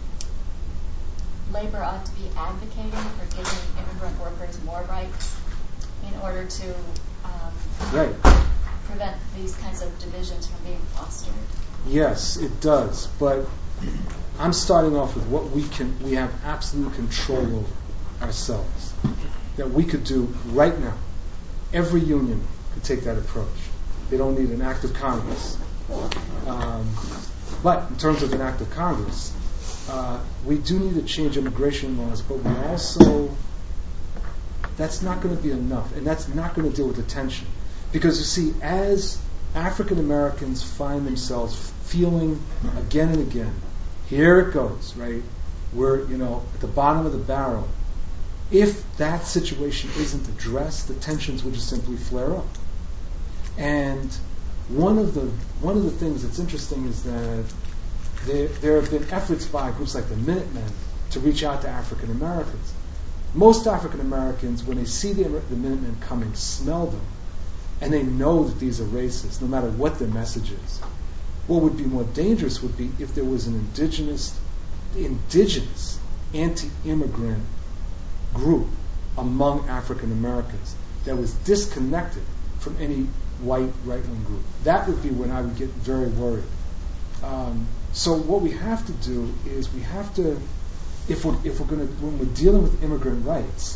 labor ought to be advocating for giving immigrant workers more rights in order to um, right. prevent these kinds of divisions from being fostered? Yes, it does. But I'm starting off with what we can, we have absolute control over ourselves, that we could do right now. Every union could take that approach. They don't need an act of Congress. Um, but in terms of an act of Congress, uh, we do need to change immigration laws, but we also, that's not going to be enough, and that's not going to deal with the tension. Because you see, as African Americans find themselves feeling again and again, here it goes, right? We're, you know, at the bottom of the barrel. If that situation isn't addressed, the tensions will just simply flare up. And one of the one of the things that's interesting is that there, there have been efforts by groups like the Minutemen to reach out to African Americans. Most African Americans, when they see the, the Minutemen coming, smell them, and they know that these are racist, no matter what their message is. What would be more dangerous would be if there was an indigenous, indigenous anti-immigrant group among African Americans that was disconnected from any white right-wing group. That would be when I would get very worried. Um, so what we have to do is we have to if we're if we're going to when we're dealing with immigrant rights,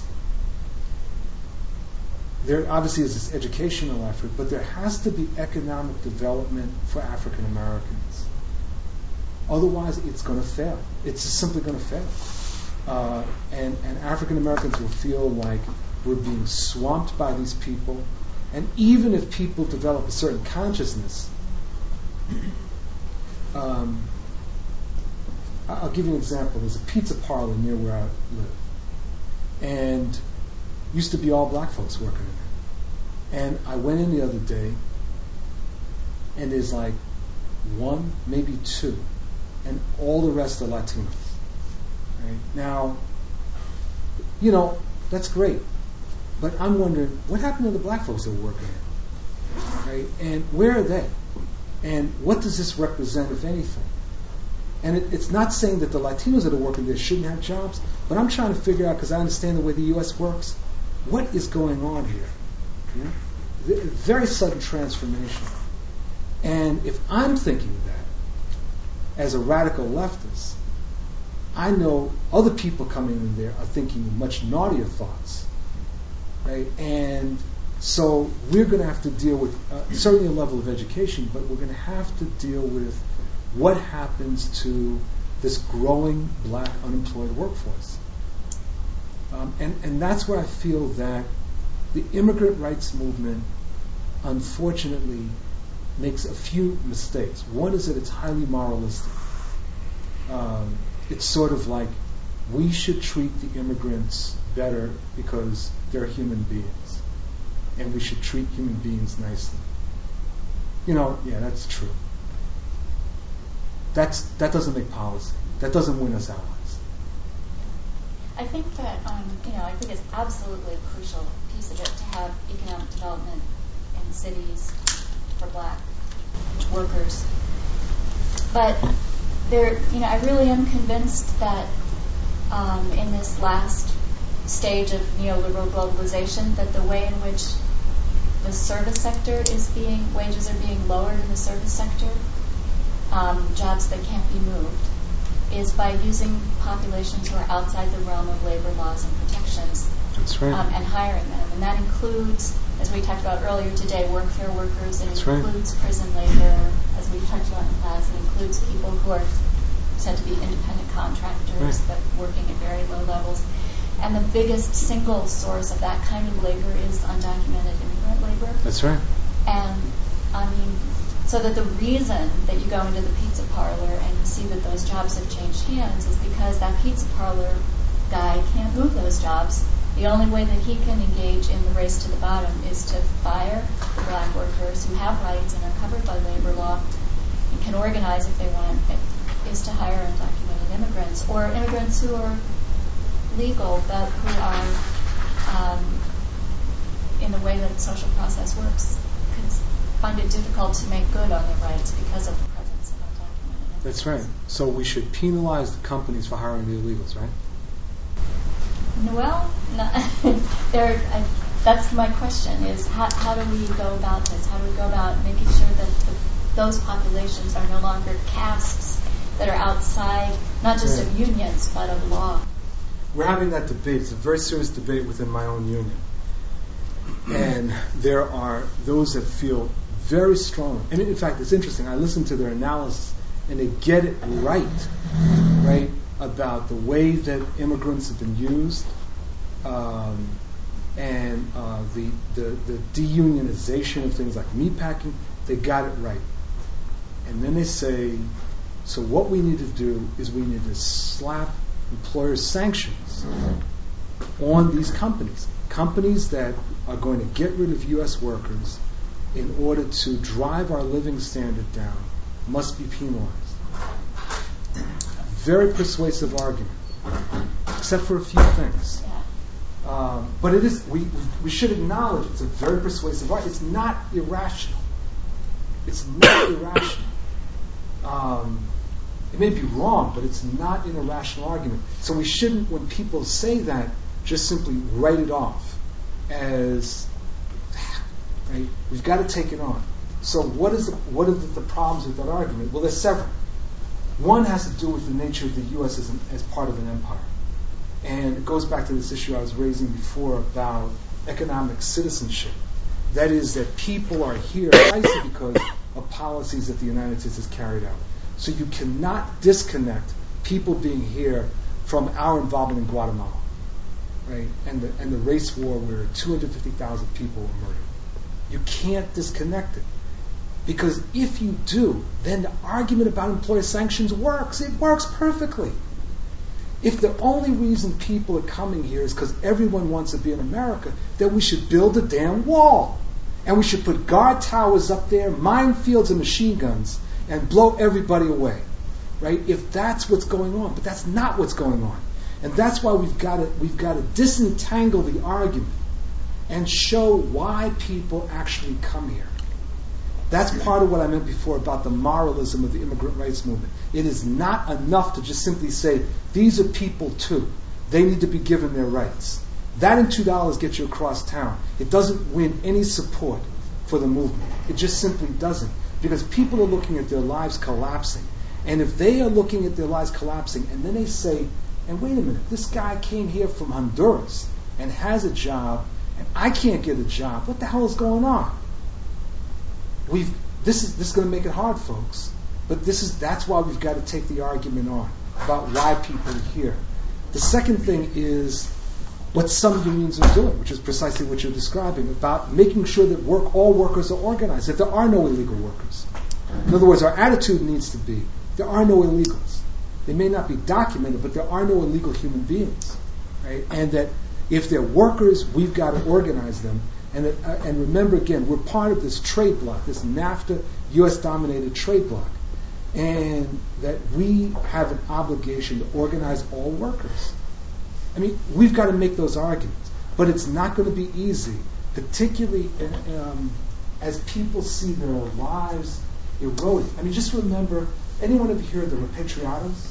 there obviously is this educational effort, but there has to be economic development for African Americans. Otherwise, it's going to fail. It's just simply going to fail. Uh, and, and African Americans will feel like we're being swamped by these people. And even if people develop a certain consciousness, um, I'll give you an example. There's a pizza parlor near where I live. And used to be all black folks working in it. And I went in the other day, and there's like one, maybe two, and all the rest are Latinos. Right? Now, you know, that's great. But I'm wondering, what happened to the black folks that were working in it? Right? And where are they? And what does this represent, if anything? And it, it's not saying that the Latinos that are working there shouldn't have jobs, but I'm trying to figure out, because I understand the way the U S works, what is going on here? Yeah? Very sudden transformation. And if I'm thinking that, as a radical leftist, I know other people coming in there are thinking much naughtier thoughts. Right? And so we're going to have to deal with uh, certainly a level of education, but we're going to have to deal with what happens to this growing black unemployed workforce. Um, and, and that's where I feel that the immigrant rights movement, unfortunately, makes a few mistakes. One is that it's highly moralistic. Um, it's sort of like we should treat the immigrants better because they're human beings, and we should treat human beings nicely. You know, yeah, that's true. That's that doesn't make policy. That doesn't win us allies. I think that um, you know, I think it's absolutely a crucial piece of it to have economic development in cities for black workers. But there, you know, I really am convinced that um, in this last stage of neoliberal globalization, that the way in which the service sector is being, wages are being lowered in the service sector, um, jobs that can't be moved, is by using populations who are outside the realm of labor laws and protections. That's right. Um, and hiring them. And that includes, as we talked about earlier today, workfare workers. It That's includes right. prison labor, as we talked about in class. It includes people who are said to be independent contractors, Right. but working at very low levels. And the biggest single source of that kind of labor is undocumented immigrant labor. That's right. And, I mean, so that the reason that you go into the pizza parlor and you see that those jobs have changed hands is because that pizza parlor guy can't move those jobs. The only way that he can engage in the race to the bottom is to fire the black workers who have rights and are covered by labor law and can organize if they want, is to hire undocumented immigrants or immigrants who are legal but who are, um, in the way that the social process works, could find it difficult to make good on their rights because of the presence of undocumented immigrants. That's right. So we should penalize the companies for hiring the illegals, right? Well, no, there. I, that's my question: is how, how do we go about this? How do we go about making sure that the, those populations are no longer castes that are outside, not just right. of unions, but of law? We're having that debate. It's a very serious debate within my own union. And there are those that feel very strong. And in fact, it's interesting. I listened to their analysis, and they get it right, right, about the way that immigrants have been used, um, and uh, the, the the deunionization of things like meatpacking. They got it right. And then they say, so what we need to do is we need to slap employer sanctions on these companies. Companies that are going to get rid of U S workers in order to drive our living standard down must be penalized. Very persuasive argument, except for a few things. Um, but it is. We, we should acknowledge it's a very persuasive argument. It's not irrational. It's not irrational. Um, it may be wrong, but it's not an irrational argument. So we shouldn't, when people say that, just simply write it off as, right? We've got to take it on. So what is the, what are the, the problems with that argument? Well, there's several. One has to do with the nature of the U S as, an, as part of an empire. And it goes back to this issue I was raising before about economic citizenship. That is that people are here precisely because of policies that the United States has carried out. So you cannot disconnect people being here from our involvement in Guatemala, right? And the, and the race war where two hundred fifty thousand people were murdered. You can't disconnect it. Because if you do, then the argument about employer sanctions works. It works perfectly. If the only reason people are coming here is because everyone wants to be in America, then we should build a damn wall. And we should put guard towers up there, minefields and machine guns, and blow everybody away. Right? If that's what's going on. But that's not what's going on. And that's why we've got to we've got to disentangle the argument and show why people actually come here. That's part of what I meant before about the moralism of the immigrant rights movement. It is not enough to just simply say, these are people too. They need to be given their rights. That and two dollars gets you across town. It doesn't win any support for the movement. It just simply doesn't. Because people are looking at their lives collapsing. And if they are looking at their lives collapsing, and then they say, and wait a minute, this guy came here from Honduras and has a job, and I can't get a job. What the hell is going on? We've this is this is going to make it hard, folks. But this is that's why we've got to take the argument on about why people are here. The second thing is what some unions are doing, which is precisely what you're describing, about making sure that work all workers are organized, that there are no illegal workers. In other words, our attitude needs to be there are no illegals. They may not be documented, but there are no illegal human beings, right? And that if they're workers, we've got to organize them. And, that, uh, and remember, again, we're part of this trade bloc, this NAFTA, U S-dominated trade bloc, and that we have an obligation to organize all workers. I mean, we've got to make those arguments, but it's not going to be easy, particularly um, as people see their lives eroding. I mean, just remember, anyone ever hear of the Repatriados?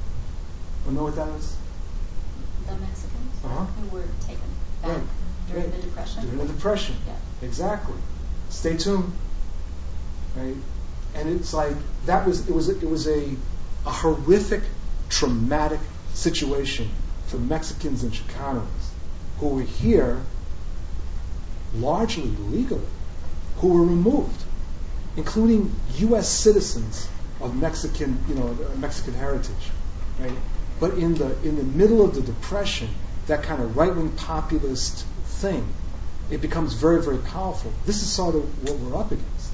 Or know what that is? The Mexicans uh-huh. who were taken back. Right. During right. the Depression? During the Depression. Yeah. Exactly. Stay tuned. Right? And it's like that was it was it was a a horrific, traumatic situation for Mexicans and Chicanos who were here largely legally, who were removed, including U S citizens of Mexican, you know, Mexican heritage. Right? But in the in the middle of the Depression, that kind of right-wing populist thing, it becomes very, very powerful. This is sort of what we're up against.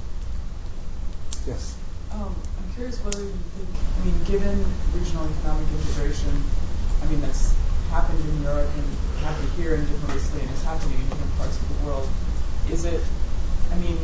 Yes? Um, I'm curious whether you think, I mean, given regional economic integration, I mean, that's happened in Europe and happened here in different ways, and it's happening in different parts of the world. Is it, I mean,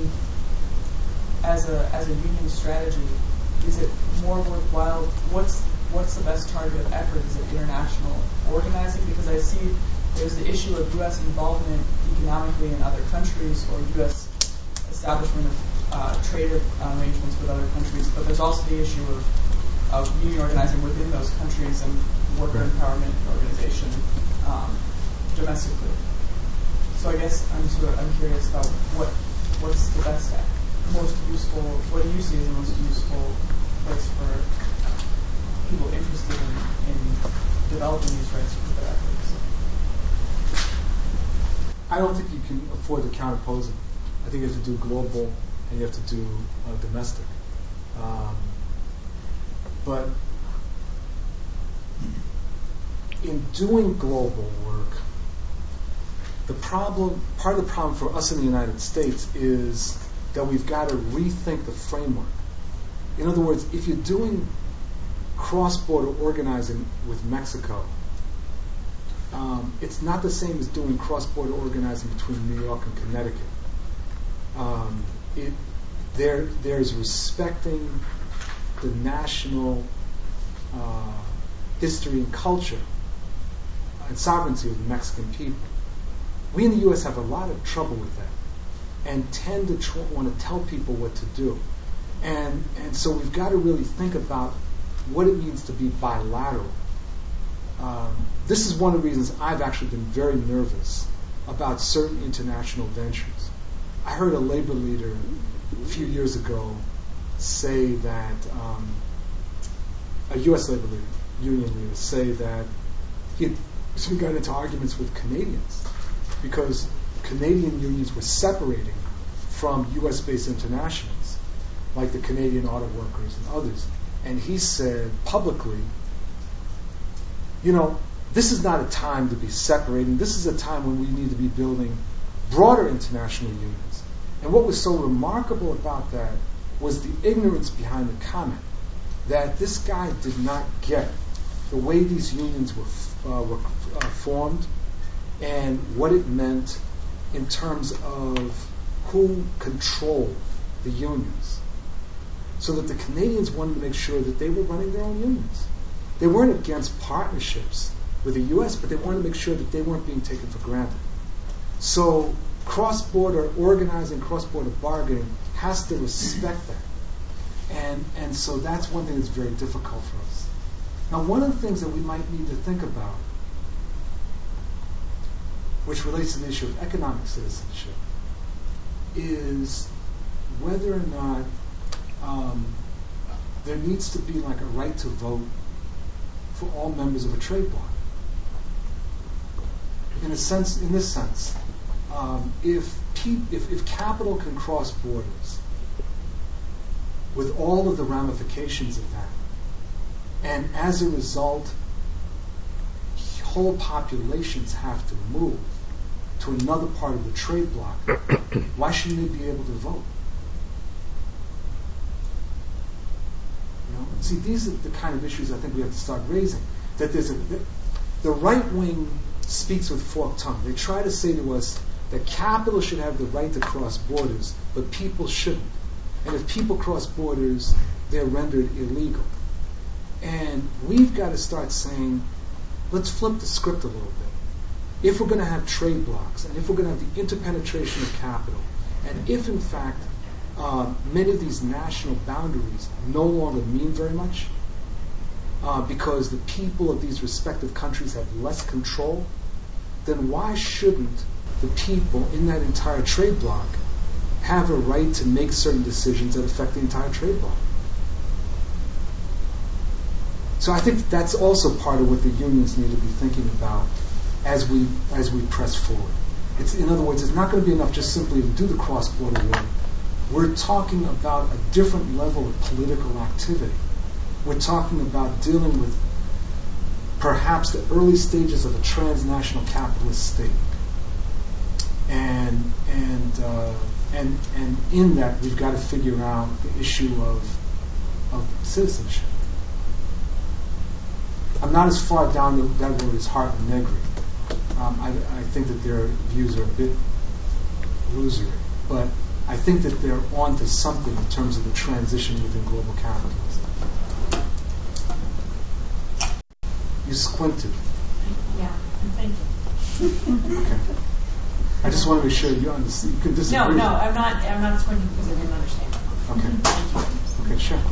as a as a union strategy, is it more worthwhile? What's what's the best target of effort? Is it international organizing? Because I see there's the issue of U S involvement economically in other countries, or U S establishment of uh, trade arrangements with other countries, but there's also the issue of, of union organizing within those countries and worker right. empowerment organization um, domestically. So I guess I'm sort of, I'm curious about what what's the best, most useful, what do you see as the most useful place for people interested in, in developing these rights for their efforts? I don't think you can afford to counterpose it. I think you have to do global and you have to do uh, domestic. Um, but in doing global work, the problem, part of the problem for us in the United States is that we've got to rethink the framework. In other words, if you're doing cross-border organizing with Mexico, um, it's not the same as doing cross-border organizing between New York and Connecticut. Um, it, there, there's respecting the national uh, history and culture and sovereignty of the Mexican people. We in the U S have a lot of trouble with that and tend to tr- want to tell people what to do. And, and so we've got to really think about what it means to be bilateral. Um, this is one of the reasons I've actually been very nervous about certain international ventures. I heard a labor leader a few years ago say that um, a U S labor leader, union leader, say that he had so got into arguments with Canadians because Canadian unions were separating from U S-based internationals, like the Canadian Auto Workers and others. And he said publicly, you know, this is not a time to be separating. This is a time when we need to be building broader international unions. And what was so remarkable about that was the ignorance behind the comment, that this guy did not get the way these unions were, uh, were uh, formed and what it meant in terms of who controlled the unions. So that the Canadians wanted to make sure that they were running their own unions. They weren't against partnerships with the U S, but they wanted to make sure that they weren't being taken for granted. So cross-border organizing, cross-border bargaining has to respect that. And, and so that's one thing that's very difficult for us. Now, one of the things that we might need to think about, which relates to the issue of economic citizenship, is whether or not um, there needs to be like a right to vote for all members of a trade bloc. In a sense, in this sense, um, if, pe- if if capital can cross borders with all of the ramifications of that, and as a result, whole populations have to move to another part of the trade bloc, why shouldn't they be able to vote? You know, see, these are the kind of issues I think we have to start raising. That there's a the, the right wing speaks with forked tongue. They try to say to us that capital should have the right to cross borders, but people shouldn't. And if people cross borders, they're rendered illegal. And we've got to start saying, let's flip the script a little bit. If we're going to have trade blocs, and if we're going to have the interpenetration of capital, and if in fact uh, many of these national boundaries no longer mean very much, uh, because the people of these respective countries have less control, then why shouldn't the people in that entire trade bloc have a right to make certain decisions that affect the entire trade bloc? So I think that's also part of what the unions need to be thinking about as we as we press forward. It's, in other words, it's not going to be enough just simply to do the cross-border work. We're talking about a different level of political activity. We're talking about dealing with perhaps the early stages of a transnational capitalist state. And and uh, and and in that we've got to figure out the issue of of citizenship. I'm not as far down the, that road as Hart and Negri. Um, I, I think that their views are a bit illusory, but I think that they're on to something in terms of the transition within global capitalism. You squinted. Yeah, thank you. Okay. I just want to be sure you understand. You can disagree. No, no, I'm not. I'm not squinting because I didn't understand. Okay. Okay, sure.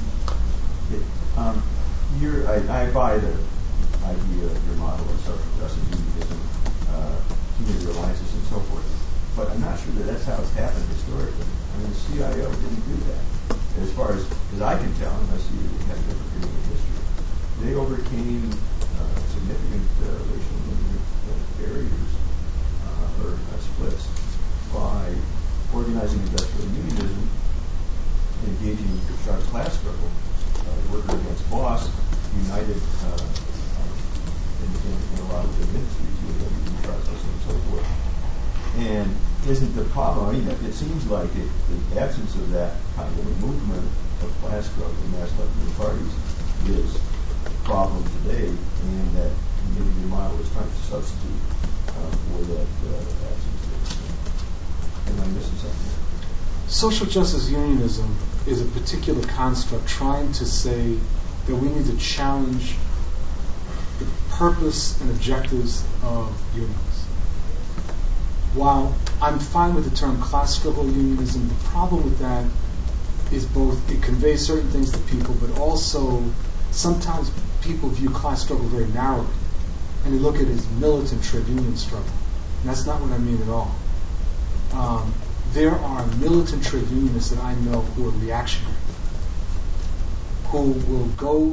Um, You're, I, I buy the idea of your model of social justice, unionism, uh, community alliances, and so forth. But I'm not sure that that's how it's happened historically. I mean, the C I O didn't do that. As far as, as I can tell, unless you have a different reading of history, they overcame uh, significant uh, racial uh, barriers uh, or uh, splits by organizing industrial unionism, engaging in the sharp class struggle, uh, worker against boss, united uh, in, in, in a lot of the industries, U A W processing and so forth. And isn't the problem, I mean, it seems like it, the absence of that kind of a movement of class struggle in mass left-wing parties is a problem today, and that maybe your model is trying to substitute uh, for that uh, absence. Am I missing something? Social justice unionism is a particular construct trying to say that we need to challenge the purpose and objectives of unions. While I'm fine with the term class struggle unionism, the problem with that is both it conveys certain things to people, but also sometimes people view class struggle very narrowly, and they look at it as militant trade union struggle. And that's not what I mean at all. Um, there are militant trade unionists that I know who are reactionary, who will go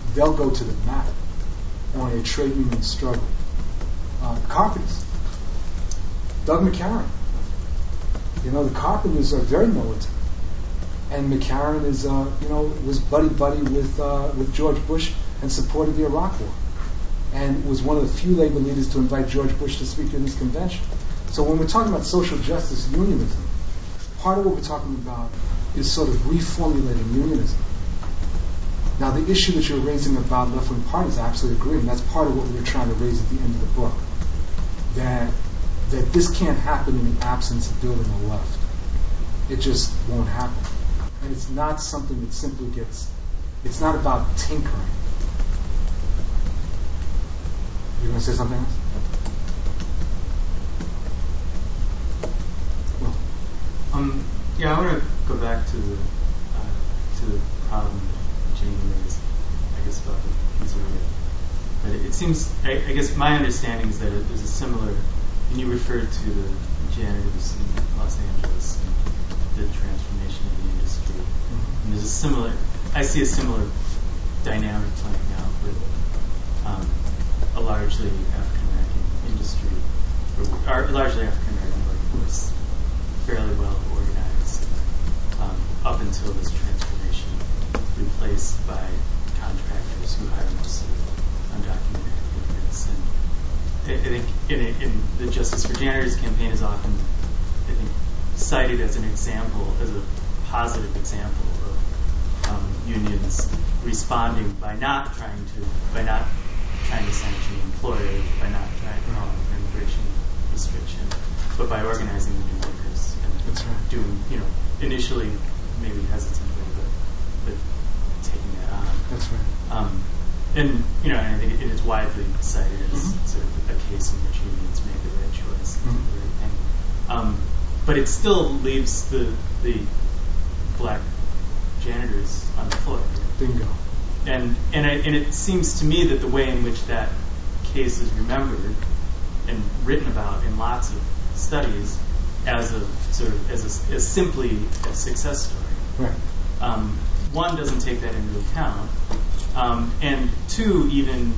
they'll go to the mat on a trade union struggle. Uh, the carpenters, Doug McCarran. You know, the carpenters are very militant, and McCarran is, uh, you know, was buddy buddy with uh, with George Bush and supported the Iraq War, and was one of the few labor leaders to invite George Bush to speak at this convention. So when we're talking about social justice unionism, part of what we're talking about is sort of reformulating unionism. Now, the issue that you're raising about left-wing parties, I absolutely agree, and that's part of what we were trying to raise at the end of the book. That that this can't happen in the absence of building a left. It just won't happen. And it's not something that simply gets, it's not about tinkering. You're going to say something else? Well, Um, yeah, I want to go back to the uh, to the problem that Jane raised, I guess, about the pizzeria. But it, it seems, I, I guess my understanding is that it, there's a similar, and you referred to the janitors in Los Angeles and the transformation of the industry. Mm-hmm. And there's a similar, I see a similar dynamic playing out with um, a largely African-American industry, or, or largely African-American workforce, fairly well organized um, up until this transformation, replaced by contractors who hire mostly undocumented immigrants. And I, I think in, a, in the Justice for Janitors campaign is often, I think, cited as an example, as a positive example of um, unions responding by not trying to, by not trying to sanction the employer, by not trying to call an immigration restriction, but by organizing the new workers. That's right. Doing, you know, initially maybe hesitantly, but, but taking that on. That's right. Um, and, you know, and I think it is widely cited as Mm-hmm. sort of a case in which unions made the right choice and Mm-hmm. did the right thing. Um, but it still leaves the the black janitors on the floor. Bingo. And and, I, and it seems to me that the way in which that case is remembered and written about in lots of studies as a sort of as a, as simply a success story. Right. Um, one doesn't take that into account, um, and two even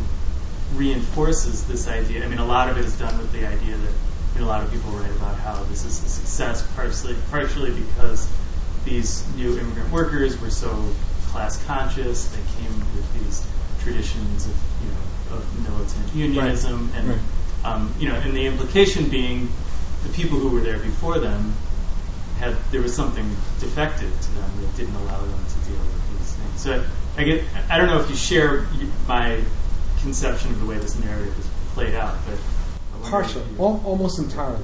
reinforces this idea. I mean, a lot of it is done with the idea that I mean, a lot of people write about how this is a success, partially partially because these new immigrant workers were so class conscious. They came with these traditions of you know of militant unionism, right. and right. Um, you know, and the implication being the people who were there before them had there was something defective to them that didn't allow them to deal with these things. So I get I don't know if you share my conception of the way this narrative is played out, but partially, al- almost entirely.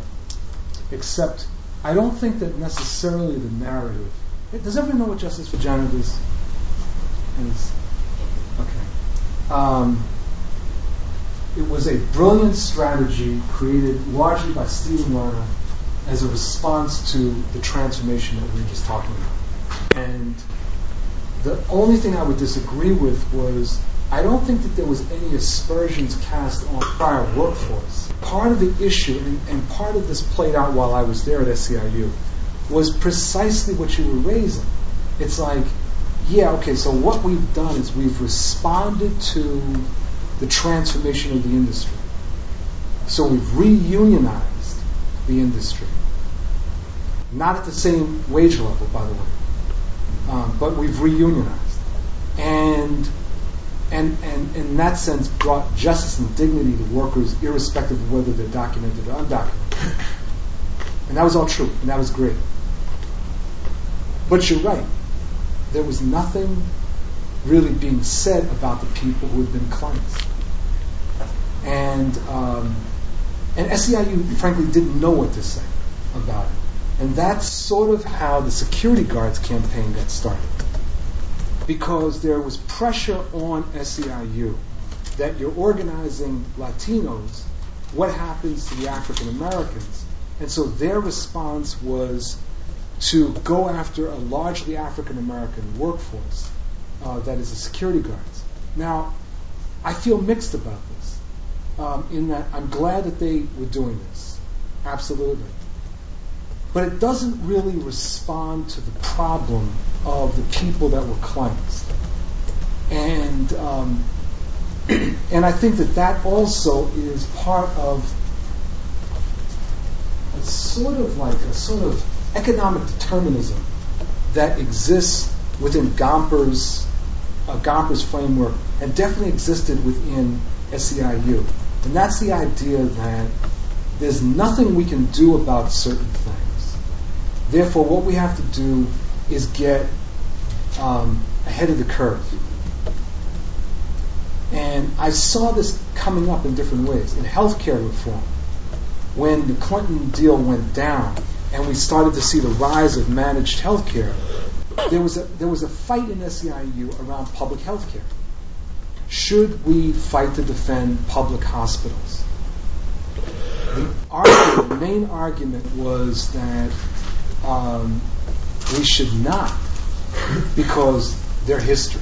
Except I don't think that necessarily the narrative. Does everyone know what Justice for Janitors is? Okay. Um, it was a brilliant strategy created largely by Stephen Lerner as a response to the transformation that we were just talking about. And the only thing I would disagree with was I don't think that there was any aspersions cast on prior workforce. Part of the issue, and, and part of this played out while I was there at S C I U, was precisely what you were raising. It's like, yeah, okay, so what we've done is we've responded to the transformation of the industry. So we've reunionized the industry. Not at the same wage level, by the way, um, but we've reunionized. And And, and in that sense brought justice and dignity to workers irrespective of whether they're documented or undocumented. And that was all true, and that was great. But you're right. There was nothing really being said about the people who had been clients. And um, and S C I U, frankly, didn't know what to say about it. And that's sort of how the security guards campaign got started. Because there was pressure on S C I U that you're organizing Latinos, what happens to the African Americans? And so their response was to go after a largely African American workforce uh, that is the security guards. Now, I feel mixed about this, um, in that I'm glad that they were doing this, absolutely. But it doesn't really respond to the problem of the people that were cleansed. And um, and I think that that also is part of a sort of like a sort of economic determinism that exists within Gomper's uh, Gomper's framework, and definitely existed within S E I U. And that's the idea that there's nothing we can do about certain things. Therefore, what we have to do is get um, ahead of the curve. And I saw this coming up in different ways. In healthcare reform, when the Clinton deal went down and we started to see the rise of managed healthcare, there was a there was a fight in S E I U around public healthcare. Should we fight to defend public hospitals? The, argument, the main argument was that um, we should not, because they're history.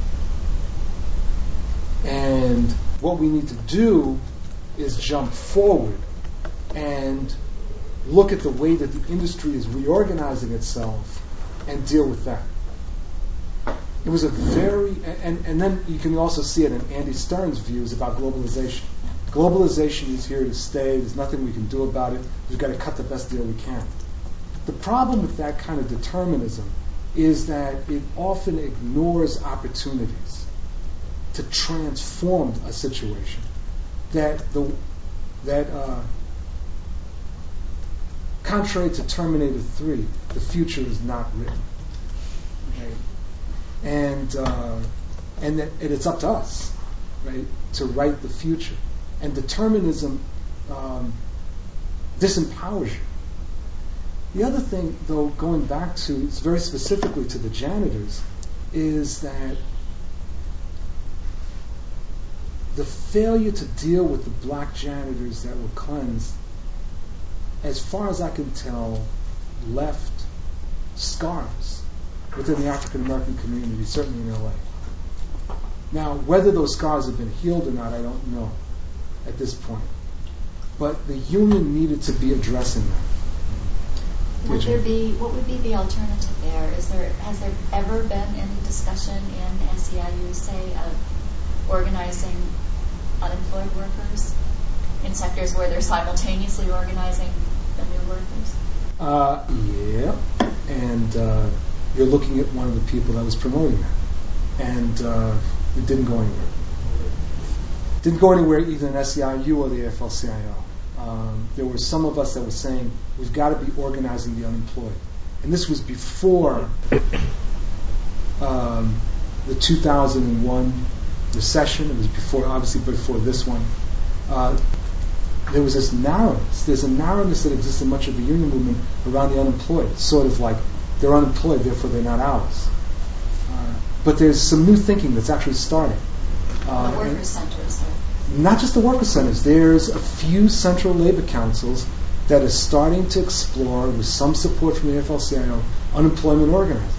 And what we need to do is jump forward and look at the way that the industry is reorganizing itself and deal with that. It was a very, and, and then you can also see it in Andy Stern's views about globalization. Globalization is here to stay. There's nothing we can do about it. We've got to cut the best deal we can. The problem with that kind of determinism is that it often ignores opportunities to transform a situation. That the that uh, contrary to Terminator three, the future is not written. Right? And uh, and, that, and it's up to us, right, to write the future. And determinism um, disempowers you. The other thing, though, going back to, very specifically to the janitors, is that the failure to deal with the black janitors that were cleansed, as far as I can tell, left scars within the African American community, certainly in L A. Now, whether those scars have been healed or not, I don't know at this point. But the union needed to be addressing that. Would there be, what would be the alternative there? Is there, has there ever been any discussion in S E I U, say, of organizing unemployed workers in sectors where they're simultaneously organizing the new workers? Uh, yeah, and uh, you're looking at one of the people that was promoting that, and uh, it didn't go anywhere. Didn't go anywhere either in S E I U or the A F L C I O. Um, there were some of us that were saying we've got to be organizing the unemployed, and this was before um, the two thousand one recession. It was before, obviously, before this one. Uh, there was this narrowness. There's a narrowness that exists in much of the union movement around the unemployed. It's sort of like they're unemployed, therefore they're not ours. Uh, but there's some new thinking that's actually starting. Uh, the workers' centers. Not just the workers' centers. There's a few central labor councils that are starting to explore, with some support from the A F L C I O, unemployment organizing.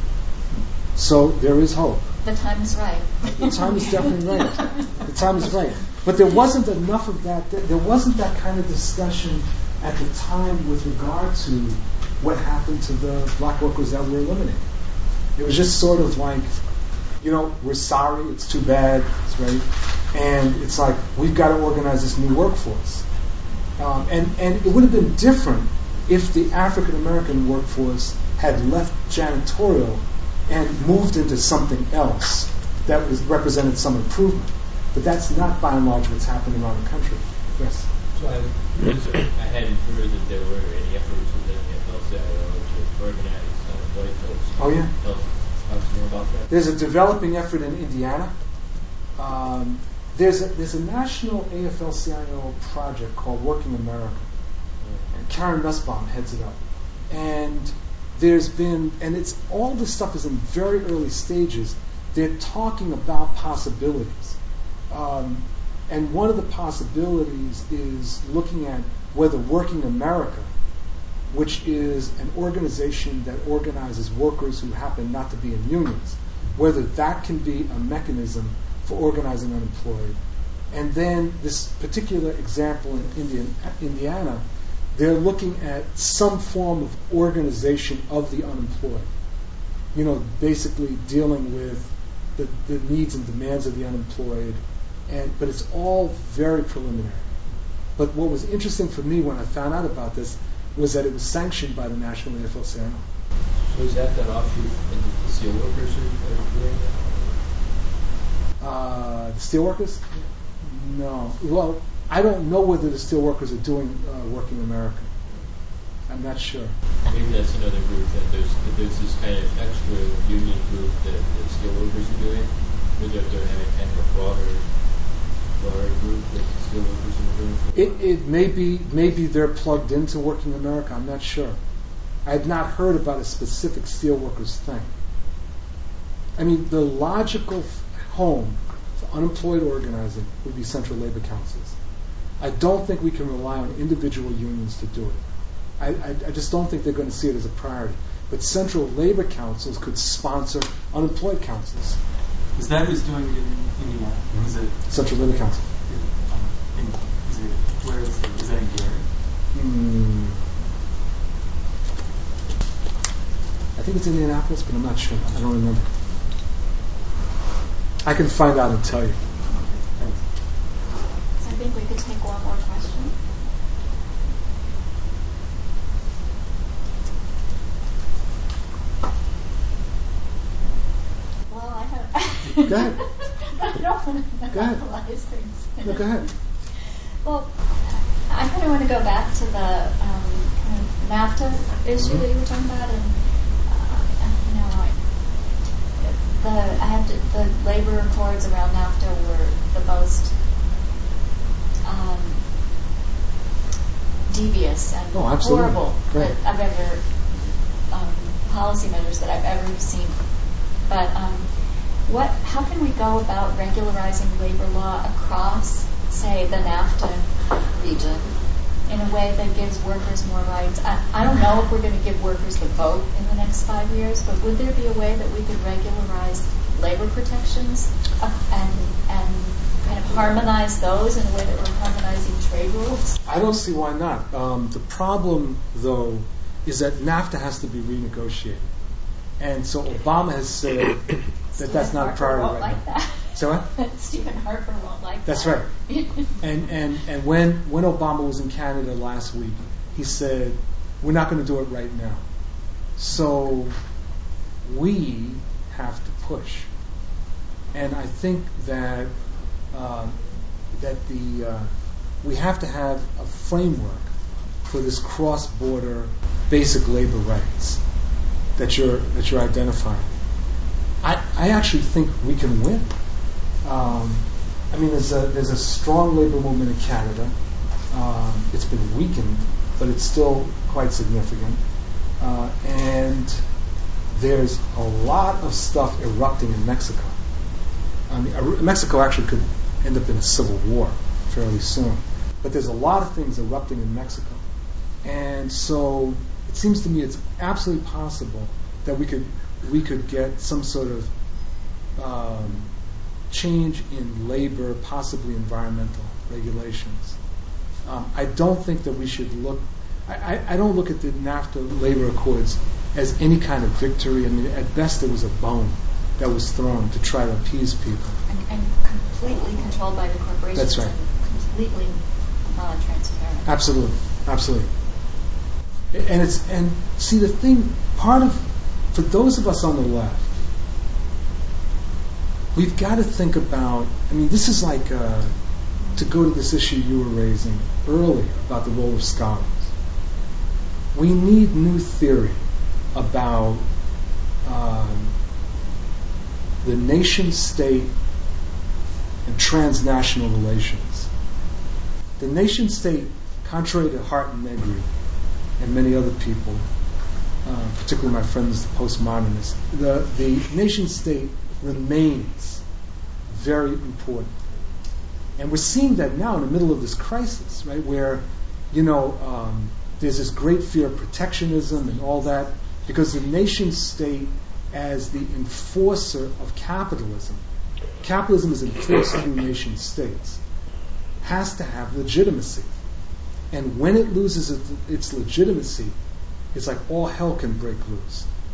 So there is hope. The time is right. The time is definitely right. The time is right. But there wasn't enough of that. There wasn't that kind of discussion at the time with regard to what happened to the black workers that were eliminated. It was just sort of like, you know, we're sorry, it's too bad, right? And it's like, we've got to organize this new workforce. Um, and, and it would have been different if the African American workforce had left janitorial and moved into something else that was represented some improvement. But that's not, by and large, what's happening around the country. Yes? So I, I had inferred that there were any efforts within the A F L C I O to organize unemployed folks. Oh, yeah. Tell us more about that. There's a developing effort in Indiana. Um, there's, a, there's a national A F L C I O project called Working America. And Karen Nussbaum heads it up. And there's been, and it's all this stuff is in very early stages. They're talking about possibilities. Um, and one of the possibilities is looking at whether Working America, which is an organization that organizes workers who happen not to be in unions, whether that can be a mechanism for organizing unemployed. And then this particular example in Indian, Indiana, they're looking at some form of organization of the unemployed. You know, basically dealing with the, the needs and demands of the unemployed, and but it's all very preliminary. But what was interesting for me when I found out about this was that it was sanctioned by the National A F L C I O. So is that that offshoot of the steel workers are, are doing that? Uh, the steelworkers? No. Well, I don't know whether the steelworkers are doing uh, Working America. I'm not sure. Maybe that's another group that there's that there's this kind of extra union group that, that steel workers are doing, where they're, they're having kind of a broader, broader group that the steel workers are doing. It, it may be maybe they're plugged into Working America. I'm not sure. I had not heard about a specific steelworkers thing. I mean, the logical f- home for unemployed organizing would be central labor councils. I don't think we can rely on individual unions to do it. I, I, I just don't think they're going to see it as a priority. But central labor councils could sponsor unemployed councils. Is that who's doing it in Indiana? Is it Central Labor Council. in, is it where is it? Is that in Gary? Hmm. I think it's Indianapolis, but I'm not sure. I don't remember. I can find out and tell you. Thanks. So I think we could take one more question. Well, I have. Go ahead. I don't want to Go ahead. monopolize things. No, go ahead. Well, I kind of want to go back to the um, kind of NAFTA issue that you were talking about, and uh, you know, I, the I have to, the labor accords around NAFTA were the most um, devious and Oh, absolutely. horrible Right. that I've ever um, policy measures that I've ever seen. But um, what? How can we go about regularizing labor law across, say, the NAFTA region in a way that gives workers more rights? I, I don't know if we're going to give workers the vote in the next five years, but would there be a way that we could regularize labor protections uh, and and kind of harmonize those in a way that we're harmonizing trade rules? I don't see why not. Um, the problem, though, is that NAFTA has to be renegotiated. And so Obama has said that Stephen that's not a Harper priority won't right like now. that. So what? Stephen Harper won't like That's that. right. And and and when when Obama was in Canada last week, he said, "We're not going to do it right now." So we have to push. And I think that uh, that the uh, we have to have a framework for this cross-border basic labor rights that you're that you're identifying. I, I actually think we can win. Um, I mean, there's a there's a strong labor movement in Canada. Um, it's been weakened, but it's still quite significant. Uh, and there's a lot of stuff erupting in Mexico. I mean, uh, Mexico actually could end up in a civil war fairly soon. But there's a lot of things erupting in Mexico. And so it seems to me it's absolutely possible that we could we could get some sort of um, change in labor, possibly environmental regulations. Um, I don't think that we should look. I, I, I don't look at the NAFTA labor accords as any kind of victory. I mean, at best, it was a bone that was thrown to try to appease people. And, and completely controlled by the corporations. That's right. And completely non-transparent. Absolutely, absolutely. And it's and see the thing. Part of for those of us on the left, we've got to think about. I mean, this is like uh, to go to this issue you were raising earlier about the role of scholars. We need new theory about um, the nation state and transnational relations. The nation state, contrary to Hart and Negri and many other people, uh, particularly my friends, the postmodernists, the, the nation state remains very important. And we're seeing that now in the middle of this crisis, right, where, you know, um, there's this great fear of protectionism and all that, because the nation state as the enforcer of capitalism, capitalism is enforced through nation states, has to have legitimacy. And when it loses its, its legitimacy, it's like all hell can break loose.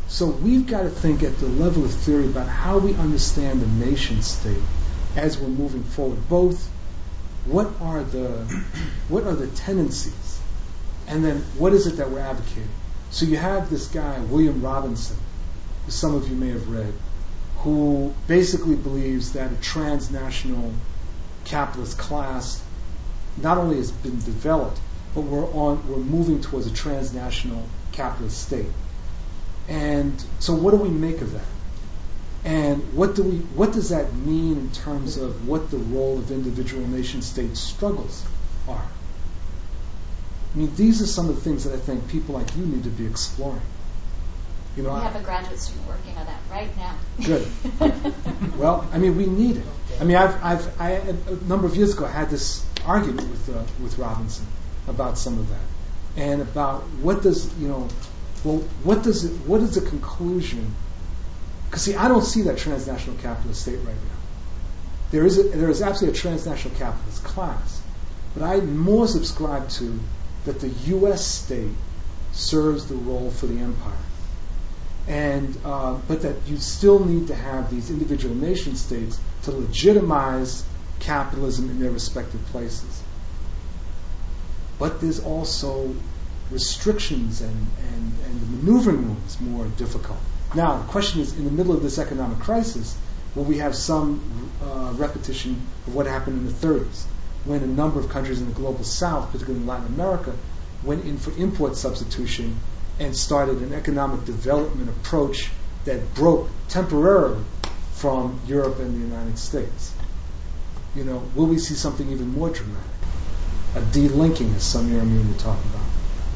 So we've got to think at the level of theory about how we understand the nation state as we're moving forward. Both what are the what are the tendencies, and then what is it that we're advocating. So you have this guy, William Robinson, who some of you may have read, who basically believes that a transnational capitalist class not only has been developed, but we're on we're moving towards a transnational capitalist state. And so what do we make of that? And what do we what does that mean in terms of what the role of individual nation state struggles are? I mean, these are some of the things that I think people like you need to be exploring. You know, we I, have a graduate student working on that right now. Good. Well, I mean, we need it. I mean, I've, I've, I, a number of years ago, I had this argument with uh, with Robinson about some of that, and about what does you know, well, what does it, what is the conclusion? Because see, I don't see that transnational capitalist state right now. There is a, there is absolutely a transnational capitalist class, but I more subscribe to that the U S state serves the role for the empire. And uh, but that you still need to have these individual nation states to legitimize capitalism in their respective places. But there's also restrictions, and, and, and the maneuvering room is more difficult. Now, the question is, in the middle of this economic crisis, will we have some uh, repetition of what happened in the thirties, when a number of countries in the global south, particularly in Latin America, went in for import substitution and started an economic development approach that broke temporarily from Europe and the United States. You know, will we see something even more dramatic? A delinking, as some Europeans were talking about.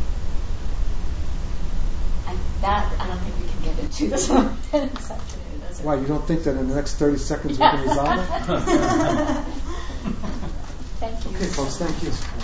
I, that, I don't think we can get into this one this afternoon. Does it? Why, you don't think that in the next thirty seconds we can resolve it? Thank you. Okay, folks, thank you.